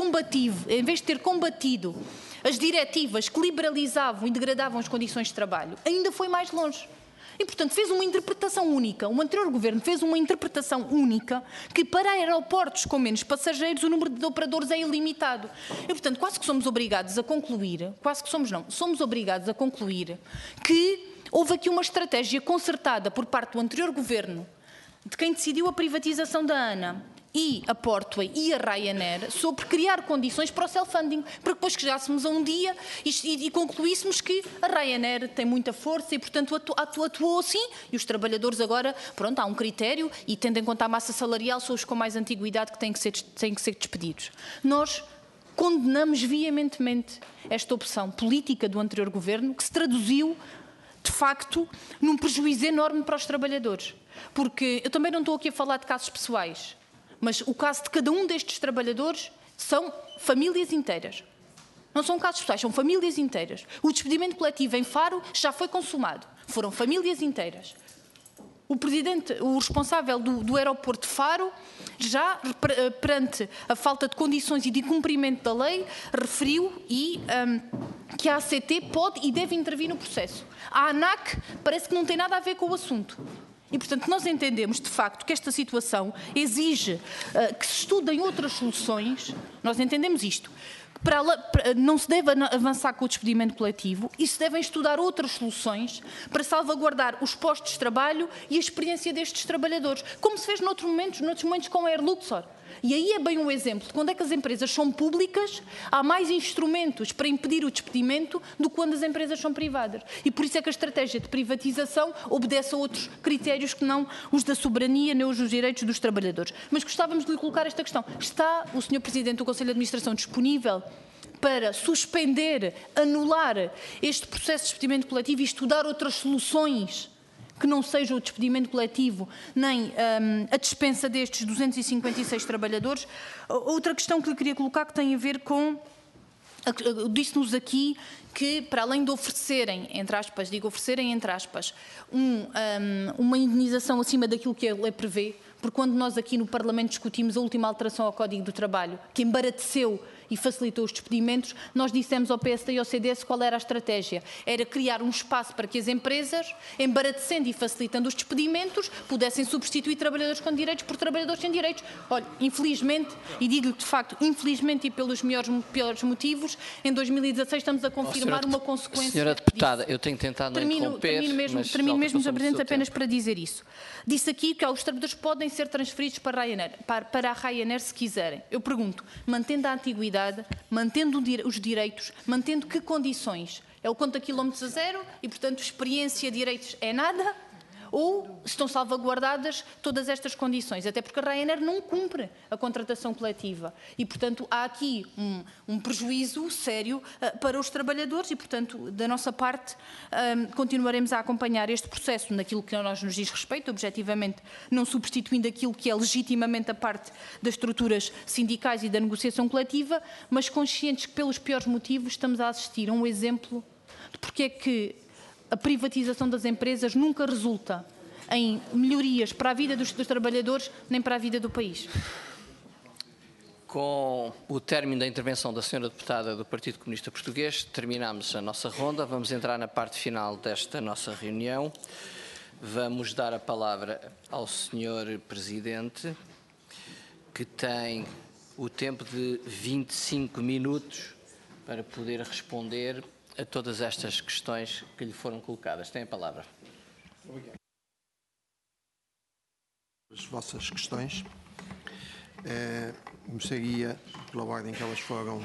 combatido as diretivas que liberalizavam e degradavam as condições de trabalho, ainda foi mais longe. E, portanto, fez uma interpretação única. O anterior governo fez uma interpretação única que, para aeroportos com menos passageiros, o número de operadores é ilimitado. E, portanto, quase que somos obrigados a concluir, somos obrigados a concluir que houve aqui uma estratégia concertada por parte do anterior governo, de quem decidiu a privatização da ANA, e a Portway e a Ryanair sobre criar condições para o self-funding, para depois que chegássemos a um dia e concluíssemos que a Ryanair tem muita força e, portanto, atuou assim e os trabalhadores agora, pronto, há um critério e, tendo em conta a massa salarial, são os com mais antiguidade que têm que ser despedidos. Nós condenamos veementemente esta opção política do anterior governo, que se traduziu, de facto, num prejuízo enorme para os trabalhadores. Porque eu também não estou aqui a falar de casos pessoais, mas o caso de cada um destes trabalhadores são famílias inteiras. Não são casos pessoais, são famílias inteiras. O despedimento coletivo em Faro já foi consumado. Foram famílias inteiras. O responsável do aeroporto de Faro, já perante a falta de condições e de cumprimento da lei, referiu e que a ACT pode e deve intervir no processo. A ANAC parece que não tem nada a ver com o assunto. E, portanto, nós entendemos, de facto, que esta situação exige que se estudem outras soluções. Nós entendemos isto. Não se deve avançar com o despedimento coletivo e se devem estudar outras soluções para salvaguardar os postos de trabalho e a experiência destes trabalhadores, como se fez noutros momentos com a Air Luxor. E aí é bem um exemplo de quando é que as empresas são públicas, há mais instrumentos para impedir o despedimento do que quando as empresas são privadas. E por isso é que a estratégia de privatização obedece a outros critérios que não os da soberania nem os dos direitos dos trabalhadores. Mas gostávamos de lhe colocar esta questão. Está o Sr. Presidente do Conselho de Administração disponível para suspender, anular este processo de despedimento coletivo e estudar outras soluções que não seja o despedimento coletivo, nem a dispensa destes 256 trabalhadores? Outra questão que lhe queria colocar que tem a ver com... Disse-nos aqui que, para além de oferecerem, entre aspas, uma indenização acima daquilo que a lei prevê, porque quando nós aqui no Parlamento discutimos a última alteração ao Código do Trabalho, que embarateceu e facilitou os despedimentos, nós dissemos ao PSD e ao CDS qual era a estratégia. Era criar um espaço para que as empresas, embaratecendo e facilitando os despedimentos, pudessem substituir trabalhadores com direitos por trabalhadores sem direitos. Olha, infelizmente, e digo-lhe de facto, infelizmente e pelos piores motivos, em 2016 estamos a confirmar uma consequência. Senhora Deputada, eu tenho tentado não interromper, termino mesmo, Sr. Presidente, apenas para dizer isso. Disse aqui que os trabalhadores podem ser transferidos para a Ryanair se quiserem. Eu pergunto, mantendo a antiguidade, mantendo os direitos, mantendo que condições? É o conta quilómetros a zero e, portanto, experiência, direitos é nada? Ou estão salvaguardadas todas estas condições? Até porque a Ryanair não cumpre a contratação coletiva e, portanto, há aqui um prejuízo sério para os trabalhadores e, portanto, da nossa parte, continuaremos a acompanhar este processo naquilo que a nós nos diz respeito, objetivamente não substituindo aquilo que é legitimamente a parte das estruturas sindicais e da negociação coletiva, mas conscientes que, pelos piores motivos, estamos a assistir a um exemplo de porque é que a privatização das empresas nunca resulta em melhorias para a vida dos trabalhadores nem para a vida do país. Com o término da intervenção da senhora deputada do Partido Comunista Português, terminamos a nossa ronda. Vamos entrar na parte final desta nossa reunião. Vamos dar a palavra ao senhor Presidente, que tem o tempo de 25 minutos para poder responder a todas estas questões que lhe foram colocadas. Tem a palavra. Obrigado. As vossas questões, começaria pela ordem que elas foram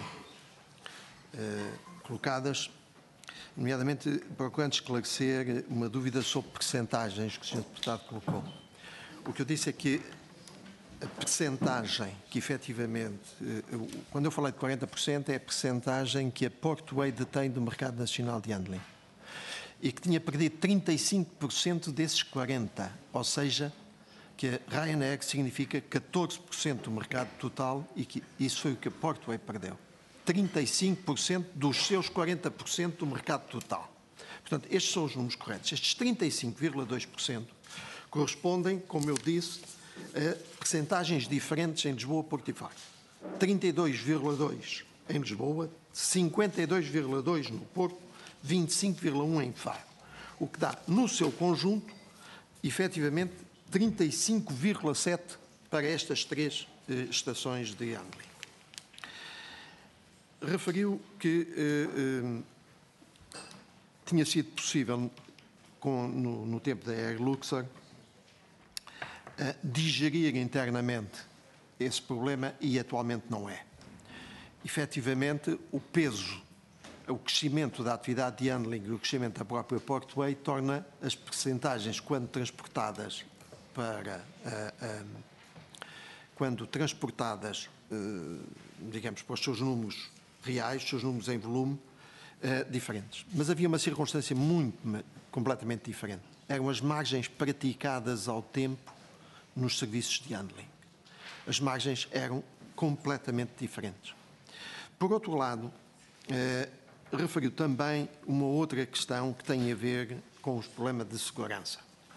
colocadas, nomeadamente procurando esclarecer uma dúvida sobre percentagens que o Sr. Deputado colocou. O que eu disse é que a percentagem que efetivamente, quando eu falei de 40%, é a percentagem que a Portway detém do mercado nacional de handling. E que tinha perdido 35% desses 40%, ou seja, que a Ryanair significa 14% do mercado total e que isso foi o que a Portway perdeu. 35% dos seus 40% do mercado total. Portanto, estes são os números corretos. Estes 35,2% correspondem, como eu disse, a percentagens diferentes em Lisboa, Porto e Faro. 32,2% em Lisboa, 52,2% no Porto, 25,1% em Faro. O que dá, no seu conjunto, efetivamente, 35,7% para estas três estações de handling. Referiu que tinha sido possível, no tempo da Air Luxor, digerir internamente esse problema e atualmente não é. Efetivamente, o peso, o crescimento da atividade de handling e o crescimento da própria Portway torna as percentagens, quando transportadas digamos, para os seus números reais, os seus números em volume, diferentes. Mas havia uma circunstância completamente diferente. Eram as margens praticadas ao tempo nos serviços de handling. As margens eram completamente diferentes. Por outro lado, referiu também uma outra questão que tem a ver com os problemas de segurança.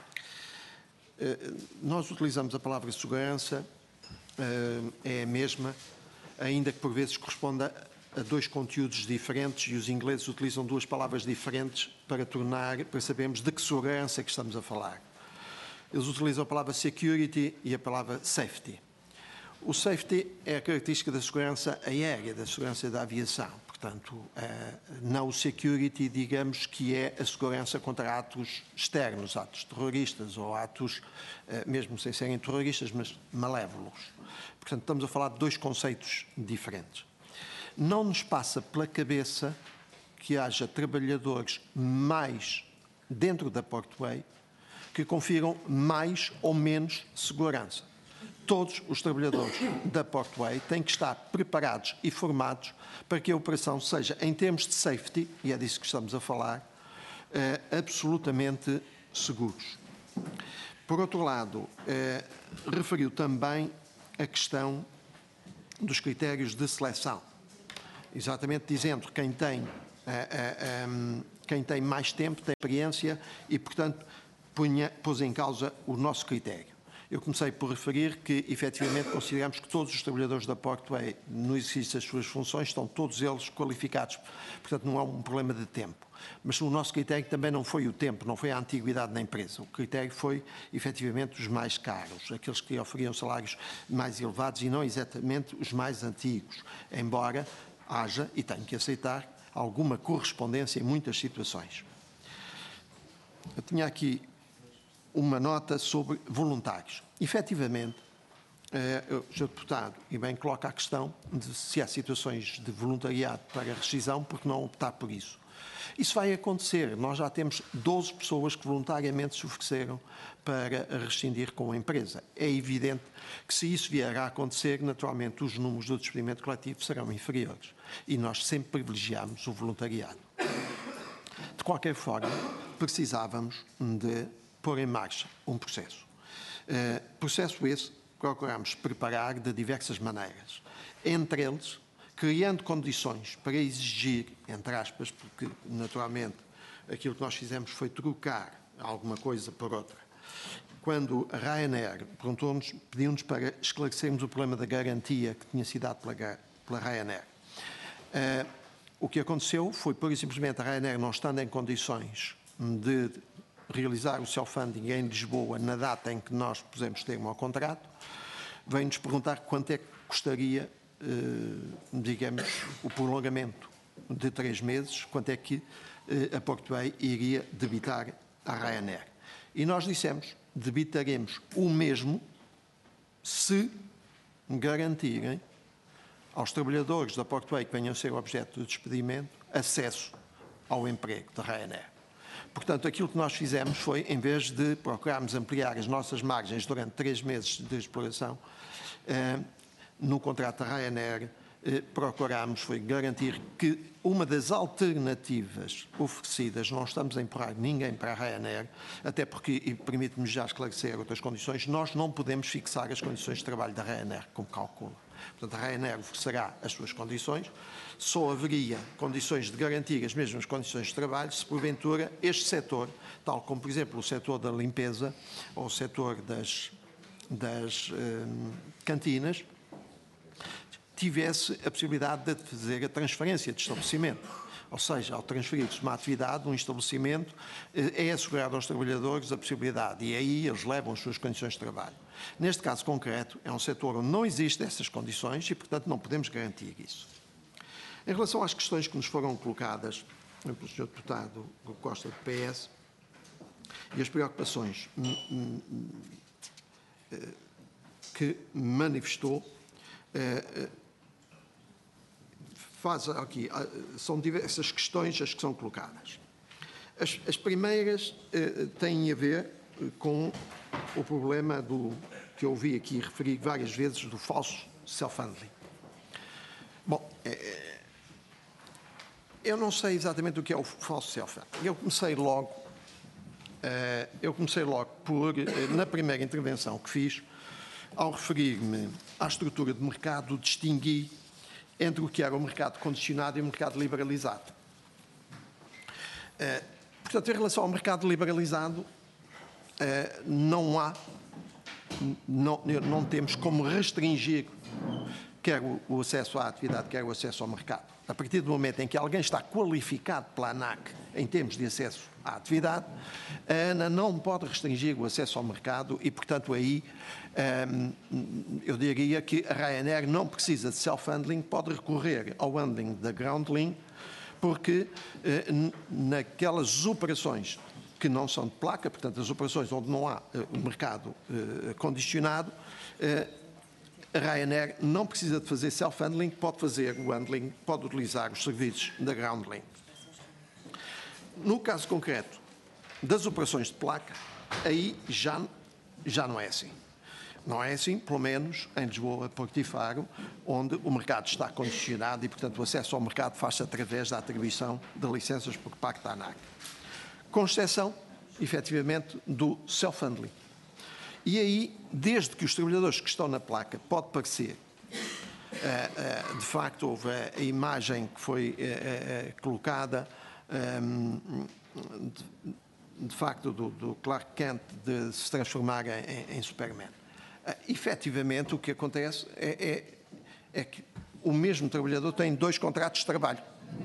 Nós utilizamos a palavra segurança, é a mesma, ainda que por vezes corresponda a dois conteúdos diferentes e os ingleses utilizam duas palavras diferentes para sabermos de que segurança é que estamos a falar. Eles utilizam a palavra security e a palavra safety. O safety é a característica da segurança aérea, da segurança da aviação. Portanto, não o security, digamos, que é a segurança contra atos externos, atos terroristas ou atos, mesmo sem serem terroristas, mas malévolos. Portanto, estamos a falar de dois conceitos diferentes. Não nos passa pela cabeça que haja trabalhadores mais dentro da Portway que confiram mais ou menos segurança. Todos os trabalhadores da Portway têm que estar preparados e formados para que a operação seja, em termos de safety, e é disso que estamos a falar, absolutamente seguros. Por outro lado, referiu também a questão dos critérios de seleção, exatamente dizendo que quem tem mais tempo, tem experiência e, portanto, pôs em causa o nosso critério. Eu comecei por referir que, efetivamente, consideramos que todos os trabalhadores da Portway, no exercício das suas funções, estão todos eles qualificados. Portanto, não há um problema de tempo. Mas o nosso critério também não foi o tempo, não foi a antiguidade na empresa. O critério foi, efetivamente, os mais caros, aqueles que oferiam salários mais elevados e não exatamente os mais antigos, embora haja, e tenho que aceitar, alguma correspondência em muitas situações. Eu tinha aqui uma nota sobre voluntários. Efetivamente, o Sr. Deputado, e bem coloca a questão de se há situações de voluntariado para rescisão, porque não optar por isso. Isso vai acontecer. Nós já temos 12 pessoas que voluntariamente se ofereceram para rescindir com a empresa. É evidente que se isso vier a acontecer, naturalmente os números do despedimento coletivo serão inferiores. E nós sempre privilegiamos o voluntariado. De qualquer forma, precisávamos de pôr em marcha um processo. Processo esse que procuramos preparar de diversas maneiras. Entre eles, criando condições para exigir, entre aspas, porque naturalmente aquilo que nós fizemos foi trocar alguma coisa por outra. Quando a Ryanair pediu-nos para esclarecermos o problema da garantia que tinha sido dado pela Ryanair. O que aconteceu foi, pura e simplesmente, a Ryanair não estando em condições de realizar o self-funding em Lisboa na data em que nós pusemos termo ao contrato, veio-nos perguntar quanto é que custaria, digamos, o prolongamento de 3 meses, quanto é que a Portway iria debitar à Ryanair. E nós dissemos, debitaremos o mesmo se garantirem aos trabalhadores da Portway que venham a ser objeto de despedimento acesso ao emprego da Ryanair. Portanto, aquilo que nós fizemos foi, em vez de procurarmos ampliar as nossas margens durante 3 meses de exploração, no contrato da Ryanair, procurámos foi garantir que uma das alternativas oferecidas, não estamos a empurrar ninguém para a Ryanair, até porque, e permite-me já esclarecer outras condições, nós não podemos fixar as condições de trabalho da Ryanair, como calcula. Portanto, a Ryanair oferecerá as suas condições, só haveria condições de garantir as mesmas condições de trabalho se, porventura, este setor, tal como, por exemplo, o setor da limpeza ou o setor das cantinas, tivesse a possibilidade de fazer a transferência de estabelecimento. Ou seja, ao transferir-se uma atividade, um estabelecimento, é assegurado aos trabalhadores a possibilidade, e aí eles levam as suas condições de trabalho. Neste caso concreto, é um setor onde não existem essas condições e, portanto, não podemos garantir isso. Em relação às questões que nos foram colocadas pelo Sr. Deputado Costa do PS e as preocupações que manifestou, faz aqui, são diversas questões as que são colocadas. As primeiras têm a ver com o problema que eu ouvi aqui referir várias vezes do falso self-funding. Bom, eu não sei exatamente o que é o falso self-funding. Eu comecei logo por, na primeira intervenção que fiz, ao referir-me à estrutura de mercado, distingui entre o que era o mercado condicionado e o mercado liberalizado. Portanto, em relação ao mercado liberalizado, não temos como restringir quer o acesso à atividade, quer o acesso ao mercado. A partir do momento em que alguém está qualificado pela ANAC em termos de acesso à atividade, a ANA não pode restringir o acesso ao mercado e, portanto, aí eu diria que a Ryanair não precisa de self-handling, pode recorrer ao handling da Groundlink, porque naquelas operações que não são de placa, portanto, as operações onde não há mercado condicionado, a Ryanair não precisa de fazer self-handling, pode fazer o handling, pode utilizar os serviços da Groundlink. No caso concreto das operações de placa, aí já não é assim. Não é assim, pelo menos em Lisboa, Porto e Faro, onde o mercado está condicionado e, portanto, o acesso ao mercado faz-se através da atribuição de licenças por parte da ANAC. Com exceção, efetivamente, do self-handling. E aí, desde que os trabalhadores que estão na placa, pode parecer, de facto, houve a imagem que foi colocada, de facto, do Clark Kent de se transformar em Superman. Efetivamente, o que acontece é que o mesmo trabalhador tem 2 contratos de trabalho.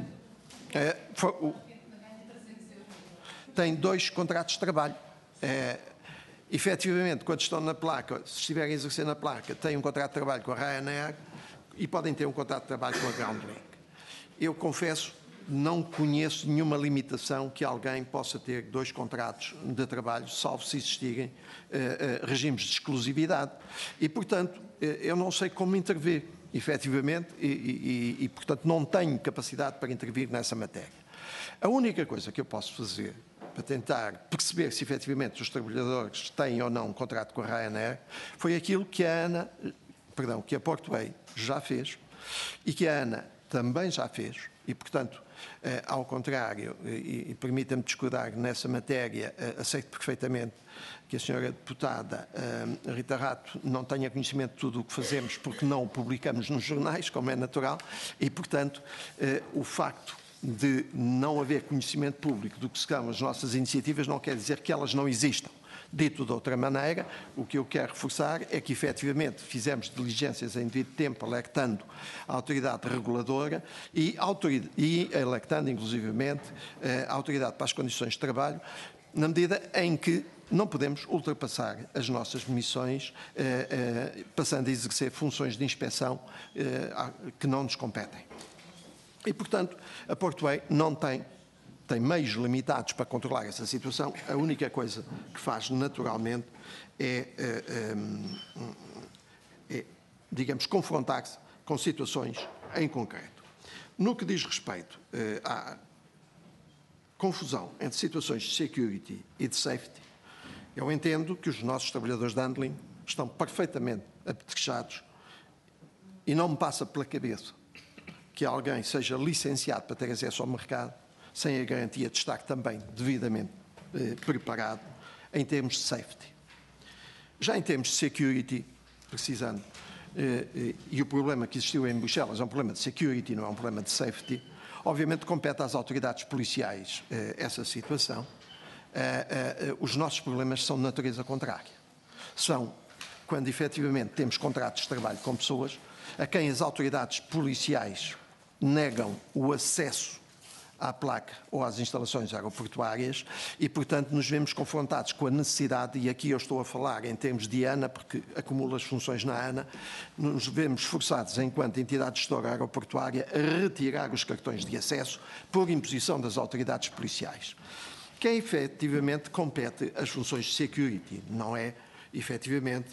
Tem 2 contratos de trabalho. Efetivamente, quando estão na placa, se estiverem a exercer na placa, têm um contrato de trabalho com a Ryanair e podem ter um contrato de trabalho com a Groundlink. Eu confesso, não conheço nenhuma limitação que alguém possa ter 2 contratos de trabalho, salvo se existirem regimes de exclusividade. E, portanto, eu não sei como intervir, efetivamente, e, portanto, não tenho capacidade para intervir nessa matéria. A única coisa que eu posso fazer para tentar perceber se efetivamente os trabalhadores têm ou não um contrato com a Ryanair, foi aquilo que que a Portway já fez e que a ANA também já fez e, portanto, ao contrário, e permita-me discordar nessa matéria, aceito perfeitamente que a senhora deputada Rita Rato não tenha conhecimento de tudo o que fazemos porque não o publicamos nos jornais, como é natural, e, portanto, o facto de não haver conhecimento público do que são as nossas iniciativas não quer dizer que elas não existam. Dito de outra maneira, o que eu quero reforçar é que, efetivamente, fizemos diligências em devido tempo, alertando a autoridade reguladora e alertando, inclusivamente, a autoridade para as condições de trabalho, na medida em que não podemos ultrapassar as nossas missões, passando a exercer funções de inspeção que não nos competem. E, portanto, a Portway não tem meios limitados para controlar essa situação. A única coisa que faz naturalmente é digamos, confrontar-se com situações em concreto. No que diz respeito à confusão entre situações de security e de safety, eu entendo que os nossos trabalhadores de handling estão perfeitamente apetrechados e não me passa pela cabeça que alguém seja licenciado para ter acesso ao mercado sem a garantia de estar também devidamente preparado em termos de safety. Já em termos de security, precisando, e o problema que existiu em Bruxelas é um problema de security, não é um problema de safety, obviamente compete às autoridades policiais essa situação. Os nossos problemas são de natureza contrária. São quando efetivamente temos contratos de trabalho com pessoas a quem as autoridades policiais negam o acesso à placa ou às instalações aeroportuárias e, portanto, nos vemos confrontados com a necessidade, e aqui eu estou a falar em termos de ANA, porque acumulo as funções na ANA, nos vemos forçados, enquanto entidade gestora aeroportuária, a retirar os cartões de acesso por imposição das autoridades policiais. Quem efetivamente compete as funções de security, não é efetivamente.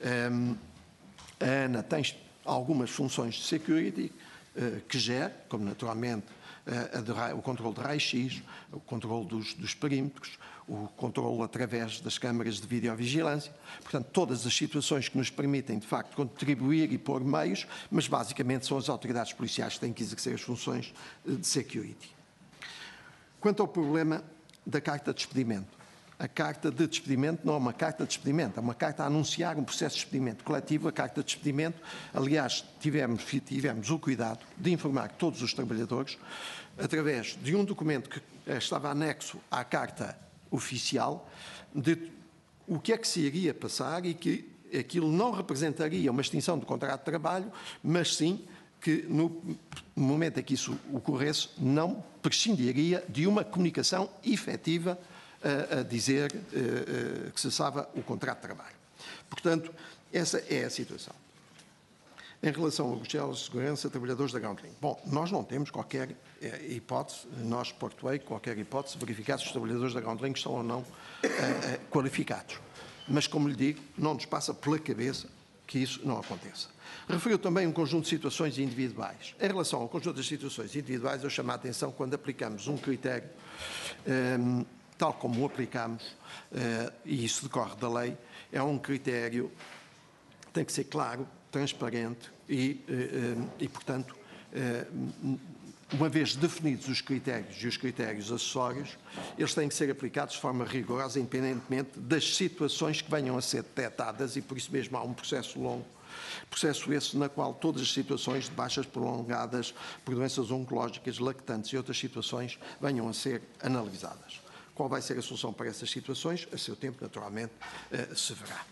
A ANA tem algumas funções de security que gera, como naturalmente o controle de raio-x, o controle dos perímetros, o controle através das câmaras de videovigilância, portanto, todas as situações que nos permitem, de facto, contribuir e pôr meios, mas basicamente são as autoridades policiais que têm que exercer as funções de security. Quanto ao problema da carta de despedimento, a carta de despedimento não é uma carta de despedimento, é uma carta a anunciar um processo de despedimento coletivo. A carta de despedimento, aliás, tivemos o cuidado de informar todos os trabalhadores, através de um documento que estava anexo à carta oficial, de o que é que se iria passar e que aquilo não representaria uma extinção do contrato de trabalho, mas sim que no momento em que isso ocorresse, não prescindiria de uma comunicação efetiva a dizer que cessava o contrato de trabalho. Portanto, essa é a situação. Em relação a Bruxelas de Segurança, trabalhadores da Groundlink. Bom, nós não temos qualquer hipótese, nós, Portway, qualquer hipótese de verificar se os trabalhadores da Groundlink estão ou não qualificados. Mas, como lhe digo, não nos passa pela cabeça que isso não aconteça. Referiu também um conjunto de situações individuais. Em relação ao conjunto das situações individuais, eu chamo a atenção quando aplicamos um critério, tal como o aplicamos, e isso decorre da lei, é um critério que tem que ser claro, transparente e portanto, uma vez definidos os critérios e os critérios acessórios, eles têm que ser aplicados de forma rigorosa, independentemente das situações que venham a ser detectadas, e por isso mesmo há um processo longo, processo esse na qual todas as situações de baixas prolongadas por doenças oncológicas, lactantes e outras situações venham a ser analisadas. Qual vai ser a solução para essas situações? A seu tempo, naturalmente, se verá.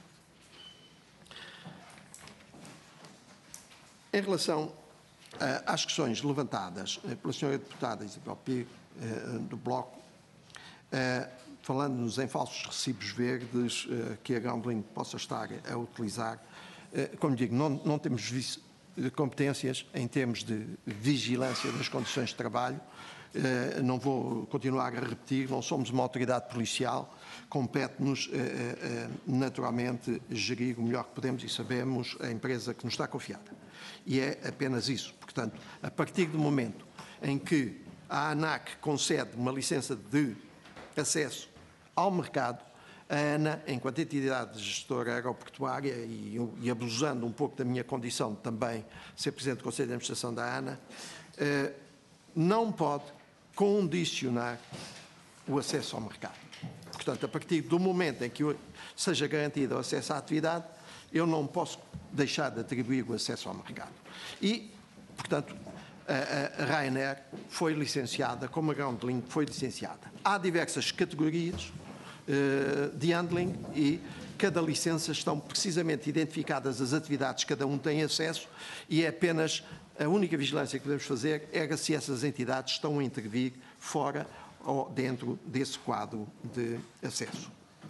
Em relação às questões levantadas pela senhora deputada Isabel Pires, do Bloco, falando-nos em falsos recibos verdes que a Groundlink possa estar a utilizar, como digo, não temos competências em termos de vigilância das condições de trabalho. Não vou continuar a repetir, não somos uma autoridade policial, compete-nos naturalmente gerir o melhor que podemos e sabemos a empresa que nos está confiada. E é apenas isso. Portanto, a partir do momento em que a ANAC concede uma licença de acesso ao mercado, a ANA, enquanto entidade gestora aeroportuária e abusando um pouco da minha condição de também ser Presidente do Conselho de Administração da ANA, não pode condicionar o acesso ao mercado. Portanto, a partir do momento em que seja garantido o acesso à atividade, eu não posso deixar de atribuir o acesso ao mercado. E, portanto, a Ryanair foi licenciada, como a Groundlink foi licenciada. Há diversas categorias de handling e cada licença estão precisamente identificadas as atividades que cada um tem acesso e é apenas a única vigilância que podemos fazer é se essas entidades estão a intervir fora ou dentro desse quadro de acesso.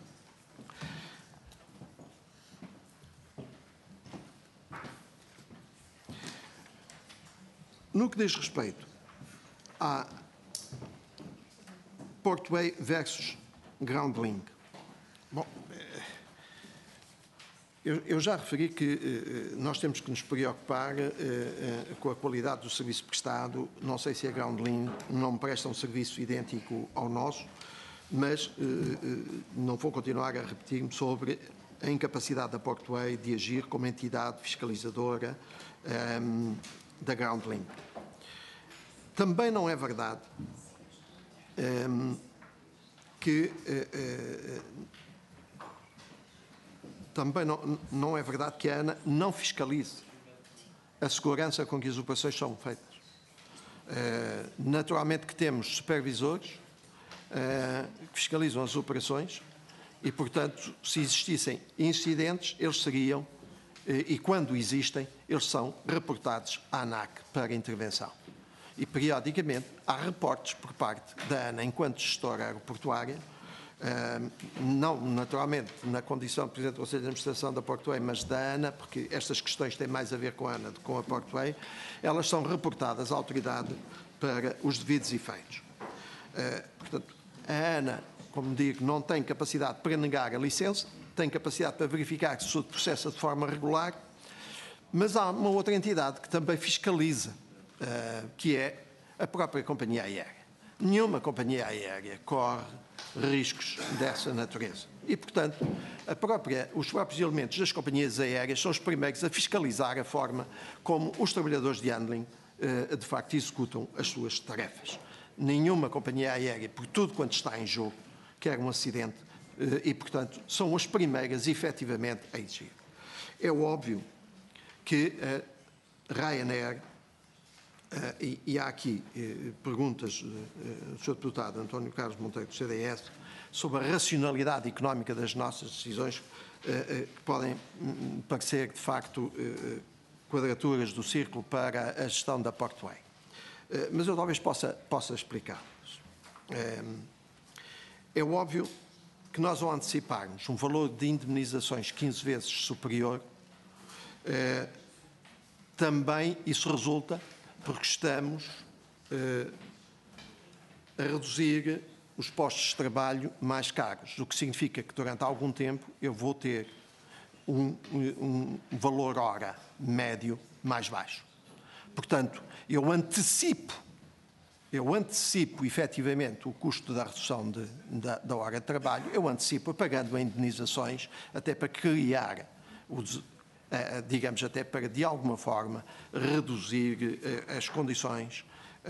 No que diz respeito a Portway versus Groundlink, bom, eu já referi que nós temos que nos preocupar com a qualidade do serviço prestado. Não sei se a Groundlink não presta um serviço idêntico ao nosso, mas não vou continuar a repetir-me sobre a incapacidade da Portway de agir como entidade fiscalizadora da Groundlink. Também não é verdade que a ANA não fiscalize a segurança com que as operações são feitas. Naturalmente que temos supervisores que fiscalizam as operações e, portanto, se existissem incidentes, eles seriam, e quando existem, eles são reportados à ANAC para intervenção. E, periodicamente, há reportes por parte da ANA, enquanto gestora aeroportuária, não naturalmente na condição de Presidente do Conselho de Administração da Portway, mas da ANA, porque estas questões têm mais a ver com a ANA do que com a Portway, elas são reportadas à autoridade para os devidos efeitos. Portanto, a ANA, como digo, não tem capacidade para negar a licença, tem capacidade para verificar que se processa de forma regular, mas há uma outra entidade que também fiscaliza, que é a própria companhia aérea. Nenhuma companhia aérea corre riscos dessa natureza. E, portanto, os próprios elementos das companhias aéreas são os primeiros a fiscalizar a forma como os trabalhadores de handling, de facto, executam as suas tarefas. Nenhuma companhia aérea, por tudo quanto está em jogo, quer um acidente e, portanto, são as primeiras, efetivamente, a exigir. É óbvio que a Ryanair, e há aqui perguntas do Sr. Deputado António Carlos Monteiro, do CDS, sobre a racionalidade económica das nossas decisões. que podem parecer, de facto, quadraturas do círculo para a gestão da Portway. Mas eu talvez possa explicá-los. É óbvio que nós, ao anteciparmos um valor de indemnizações 15 vezes superior, também isso resulta porque estamos a reduzir os postos de trabalho mais caros, o que significa que durante algum tempo eu vou ter um valor hora médio mais baixo. Portanto, eu antecipo efetivamente o custo da redução da hora de trabalho, eu antecipo pagando indemnizações até para criar, digamos, até para de alguma forma reduzir as condições,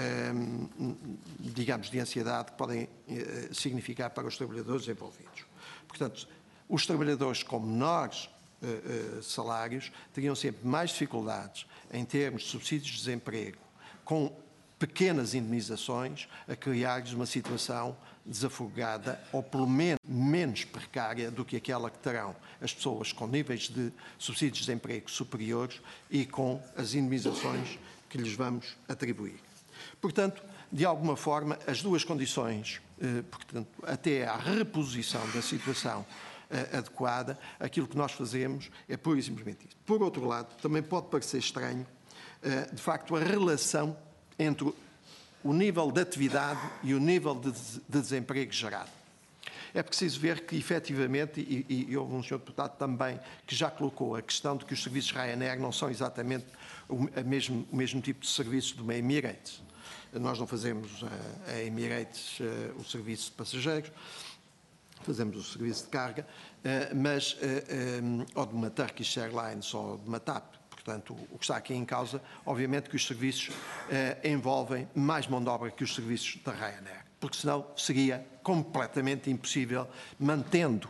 digamos, de ansiedade que podem significar para os trabalhadores envolvidos. Portanto, os trabalhadores com menores salários teriam sempre mais dificuldades em termos de subsídios de desemprego, com pequenas indemnizações, a criar-lhes uma situação desafogada ou pelo menos precária do que aquela que terão as pessoas com níveis de subsídios de desemprego superiores e com as indemnizações que lhes vamos atribuir. Portanto, de alguma forma, as duas condições, portanto, até à reposição da situação adequada, aquilo que nós fazemos é pura e simplesmente isso. Por outro lado, também pode parecer estranho, de facto, a relação entre o nível de atividade e o nível de desemprego gerado. É preciso ver que, efetivamente, e houve um senhor deputado também que já colocou a questão de que os serviços Ryanair não são exatamente o mesmo tipo de serviços de uma Emirates. Nós não fazemos a Emirates o serviço de passageiros, fazemos o serviço de carga, mas, ou de uma Turkish Airlines ou de uma TAP. Portanto, o que está aqui em causa, obviamente que os serviços envolvem mais mão de obra que os serviços da Ryanair, porque senão seria completamente impossível, mantendo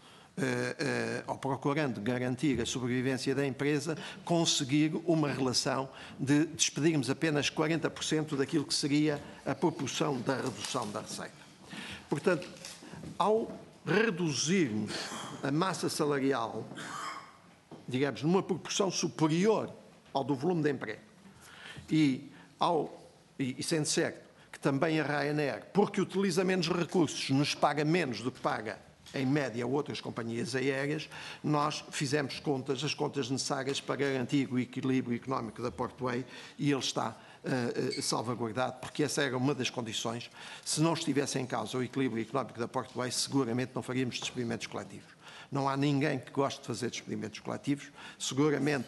ou procurando garantir a sobrevivência da empresa, conseguir uma relação de despedirmos apenas 40% daquilo que seria a proporção da redução da receita. Portanto, ao reduzirmos a massa salarial, digamos, numa proporção superior ao do volume de emprego, e sendo certo que também a Ryanair, porque utiliza menos recursos, nos paga menos do que paga, em média, outras companhias aéreas, nós fizemos as contas necessárias para garantir o equilíbrio económico da Portway e ele está salvaguardado, porque essa era uma das condições. Se não estivesse em causa o equilíbrio económico da Portway, seguramente não faríamos despedimentos coletivos. Não há ninguém que goste de fazer despedimentos coletivos. Seguramente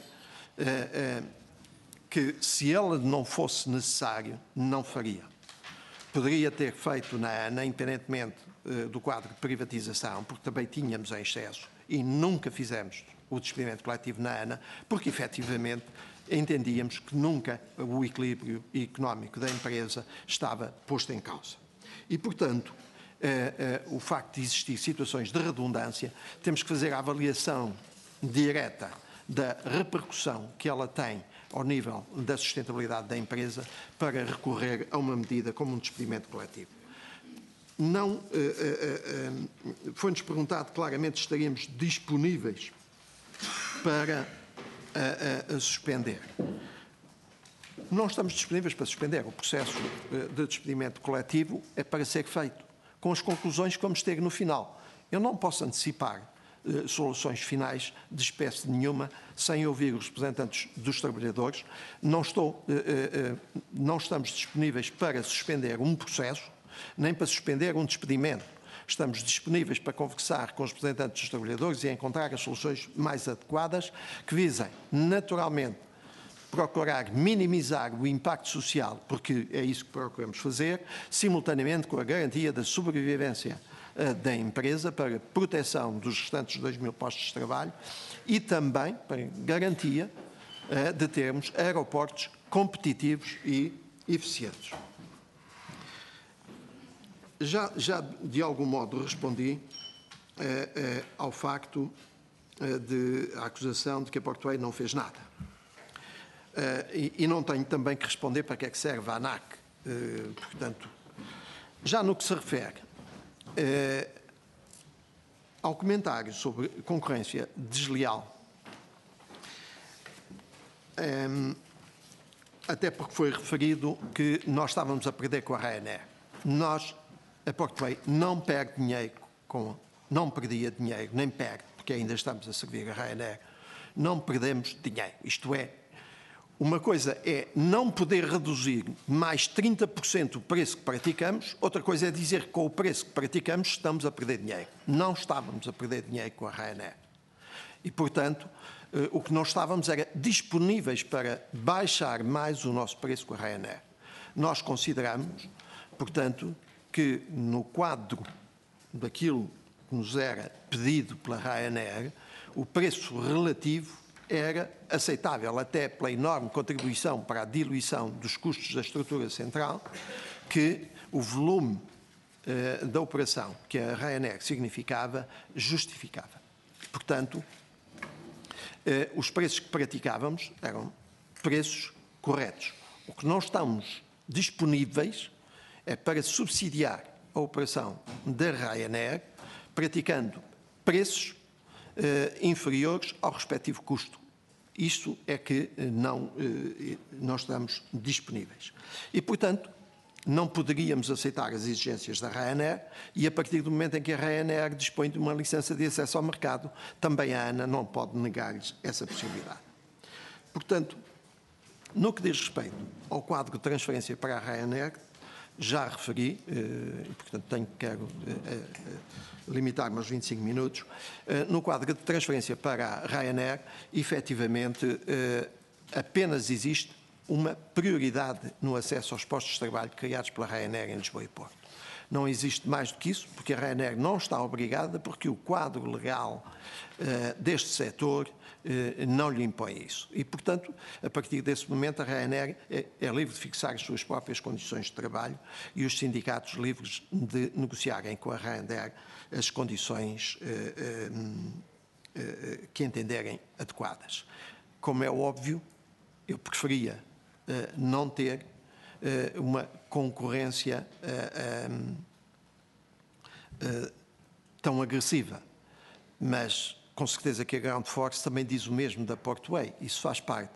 que, se ele não fosse necessário, não faria. Poderia ter feito na ANA, independentemente do quadro de privatização, porque também tínhamos em excesso e nunca fizemos o despedimento coletivo na ANA, porque efetivamente entendíamos que nunca o equilíbrio económico da empresa estava posto em causa. E, portanto, o facto de existir situações de redundância, temos que fazer a avaliação direta da repercussão que ela tem ao nível da sustentabilidade da empresa para recorrer a uma medida como um despedimento coletivo. Não foi-nos perguntado claramente se estaríamos disponíveis para suspender. Não estamos disponíveis para suspender. O processo de despedimento coletivo é para ser feito com as conclusões que vamos ter no final. Eu não posso antecipar soluções finais de espécie nenhuma sem ouvir os representantes dos trabalhadores. Não estamos disponíveis para suspender um processo, nem para suspender um despedimento. Estamos disponíveis para conversar com os representantes dos trabalhadores e encontrar as soluções mais adequadas que visem, naturalmente, procurar minimizar o impacto social, porque é isso que procuramos fazer, simultaneamente com a garantia da sobrevivência da empresa para proteção dos restantes 2.000 postos de trabalho e também para garantia de termos aeroportos competitivos e eficientes. Já de algum modo respondi ao facto à acusação de que a Portway não fez nada. E não tenho também que responder para que é que serve a ANAC. Portanto, já no que se refere ao comentário sobre concorrência desleal, até porque foi referido que nós estávamos a perder com a Ryanair. Nós, a Portway, não perde dinheiro não perdia dinheiro, nem perde, porque ainda estamos a servir a Ryanair, não perdemos dinheiro. Isto é, uma coisa é não poder reduzir mais 30% o preço que praticamos, outra coisa é dizer que com o preço que praticamos estamos a perder dinheiro. Não estávamos a perder dinheiro com a Ryanair. E, portanto, o que nós estávamos era disponíveis para baixar mais o nosso preço com a Ryanair. Nós consideramos, portanto, que no quadro daquilo que nos era pedido pela Ryanair, o preço relativo era aceitável, até pela enorme contribuição para a diluição dos custos da estrutura central, que o volume da operação que a Ryanair significava, justificava. Portanto, os preços que praticávamos eram preços corretos. O que não estamos disponíveis é para subsidiar a operação da Ryanair, praticando preços inferiores ao respectivo custo. Isto é que não estamos disponíveis. E, portanto, não poderíamos aceitar as exigências da Ryanair e, a partir do momento em que a Ryanair dispõe de uma licença de acesso ao mercado, também a ANA não pode negar-lhes essa possibilidade. Portanto, no que diz respeito ao quadro de transferência para a Ryanair, já referi, e portanto quero limitar-me aos 25 minutos, no quadro de transferência para a Ryanair, efetivamente, apenas existe uma prioridade no acesso aos postos de trabalho criados pela Ryanair em Lisboa e Porto. Não existe mais do que isso, porque a Ryanair não está obrigada, porque o quadro legal deste setor não lhe impõe isso. E, portanto, a partir desse momento, a Ryanair é livre de fixar as suas próprias condições de trabalho e os sindicatos livres de negociarem com a Ryanair as condições que entenderem adequadas. Como é óbvio, eu preferia não ter uma concorrência tão agressiva, mas com certeza que a Ground Force também diz o mesmo da Portway, isso faz parte.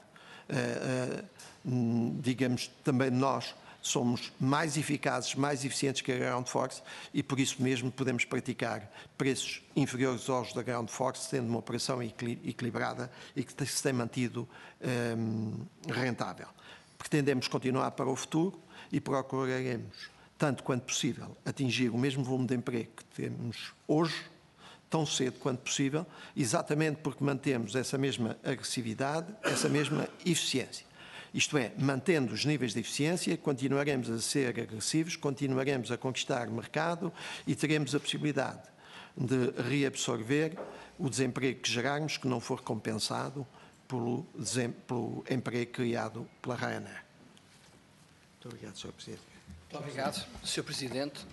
Digamos, também nós somos mais eficazes, mais eficientes que a Ground Force e por isso mesmo podemos praticar preços inferiores aos da Ground Force, tendo uma operação equilibrada e que se tem mantido rentável. Pretendemos continuar para o futuro e procuraremos, tanto quanto possível, atingir o mesmo volume de emprego que temos hoje, tão cedo quanto possível, exatamente porque mantemos essa mesma agressividade, essa mesma eficiência. Isto é, mantendo os níveis de eficiência, continuaremos a ser agressivos, continuaremos a conquistar mercado e teremos a possibilidade de reabsorver o desemprego que gerarmos, que não for compensado pelo emprego criado pela Ryanair. Muito obrigado, Sr. Presidente. Muito obrigado, Sr. Presidente.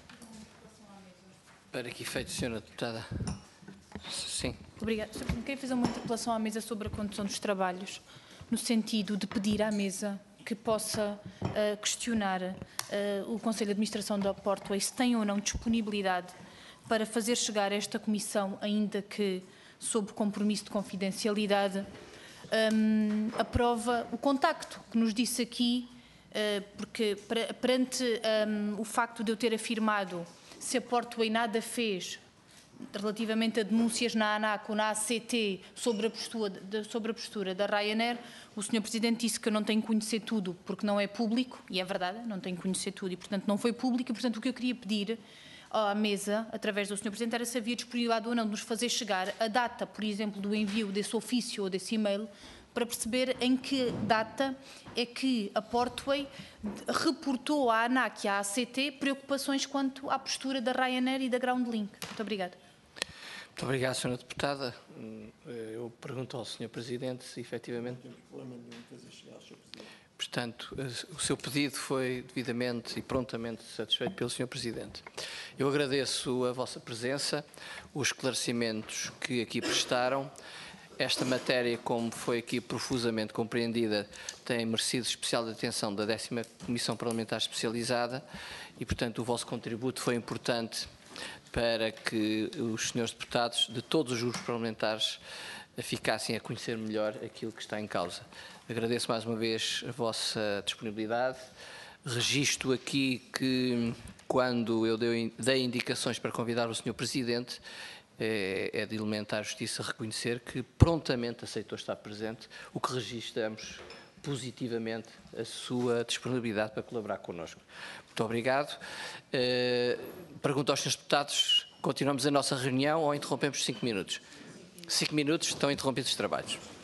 Para que efeito, Sra. Deputada? Sim. Obrigada. Queria fazer uma interpelação à mesa sobre a condução dos trabalhos, no sentido de pedir à mesa que possa questionar o Conselho de Administração da Portway se tem ou não disponibilidade para fazer chegar a esta Comissão, ainda que sob compromisso de confidencialidade, a prova, o contacto que nos disse aqui, porque perante o facto de eu ter afirmado se a Portway nada fez relativamente a denúncias na ANAC ou na ACT sobre a postura da Ryanair, o Sr. Presidente disse que eu não tenho que conhecer tudo porque não é público, e é verdade, não tenho que conhecer tudo e, portanto, não foi público, e, portanto, o que eu queria pedir à mesa, através do Sr. Presidente, era se havia disponibilidade ou não de nos fazer chegar a data, por exemplo, do envio desse ofício ou desse e-mail, para perceber em que data é que a Portway reportou à ANAC e à ACT preocupações quanto à postura da Ryanair e da Groundlink. Muito obrigada. Muito obrigado, Sra. Deputada. Eu pergunto ao Sr. Presidente se efetivamente... Não temos problema nenhum em fazer chegar ao Sr. Presidente. Portanto, o seu pedido foi devidamente e prontamente satisfeito pelo Sr. Presidente. Eu agradeço a vossa presença, os esclarecimentos que aqui prestaram. Esta matéria, como foi aqui profusamente compreendida, tem merecido especial atenção da 10ª Comissão Parlamentar Especializada e, portanto, o vosso contributo foi importante para que os senhores deputados de todos os grupos parlamentares ficassem a conhecer melhor aquilo que está em causa. Agradeço mais uma vez a vossa disponibilidade. Registro aqui que, quando eu dei indicações para convidar o Sr. Presidente, é de elementar a Justiça reconhecer que prontamente aceitou estar presente, o que registramos positivamente a sua disponibilidade para colaborar connosco. Muito obrigado. Pergunto aos senhores deputados, continuamos a nossa reunião ou interrompemos 5 minutos? 5 minutos, estão interrompidos os trabalhos.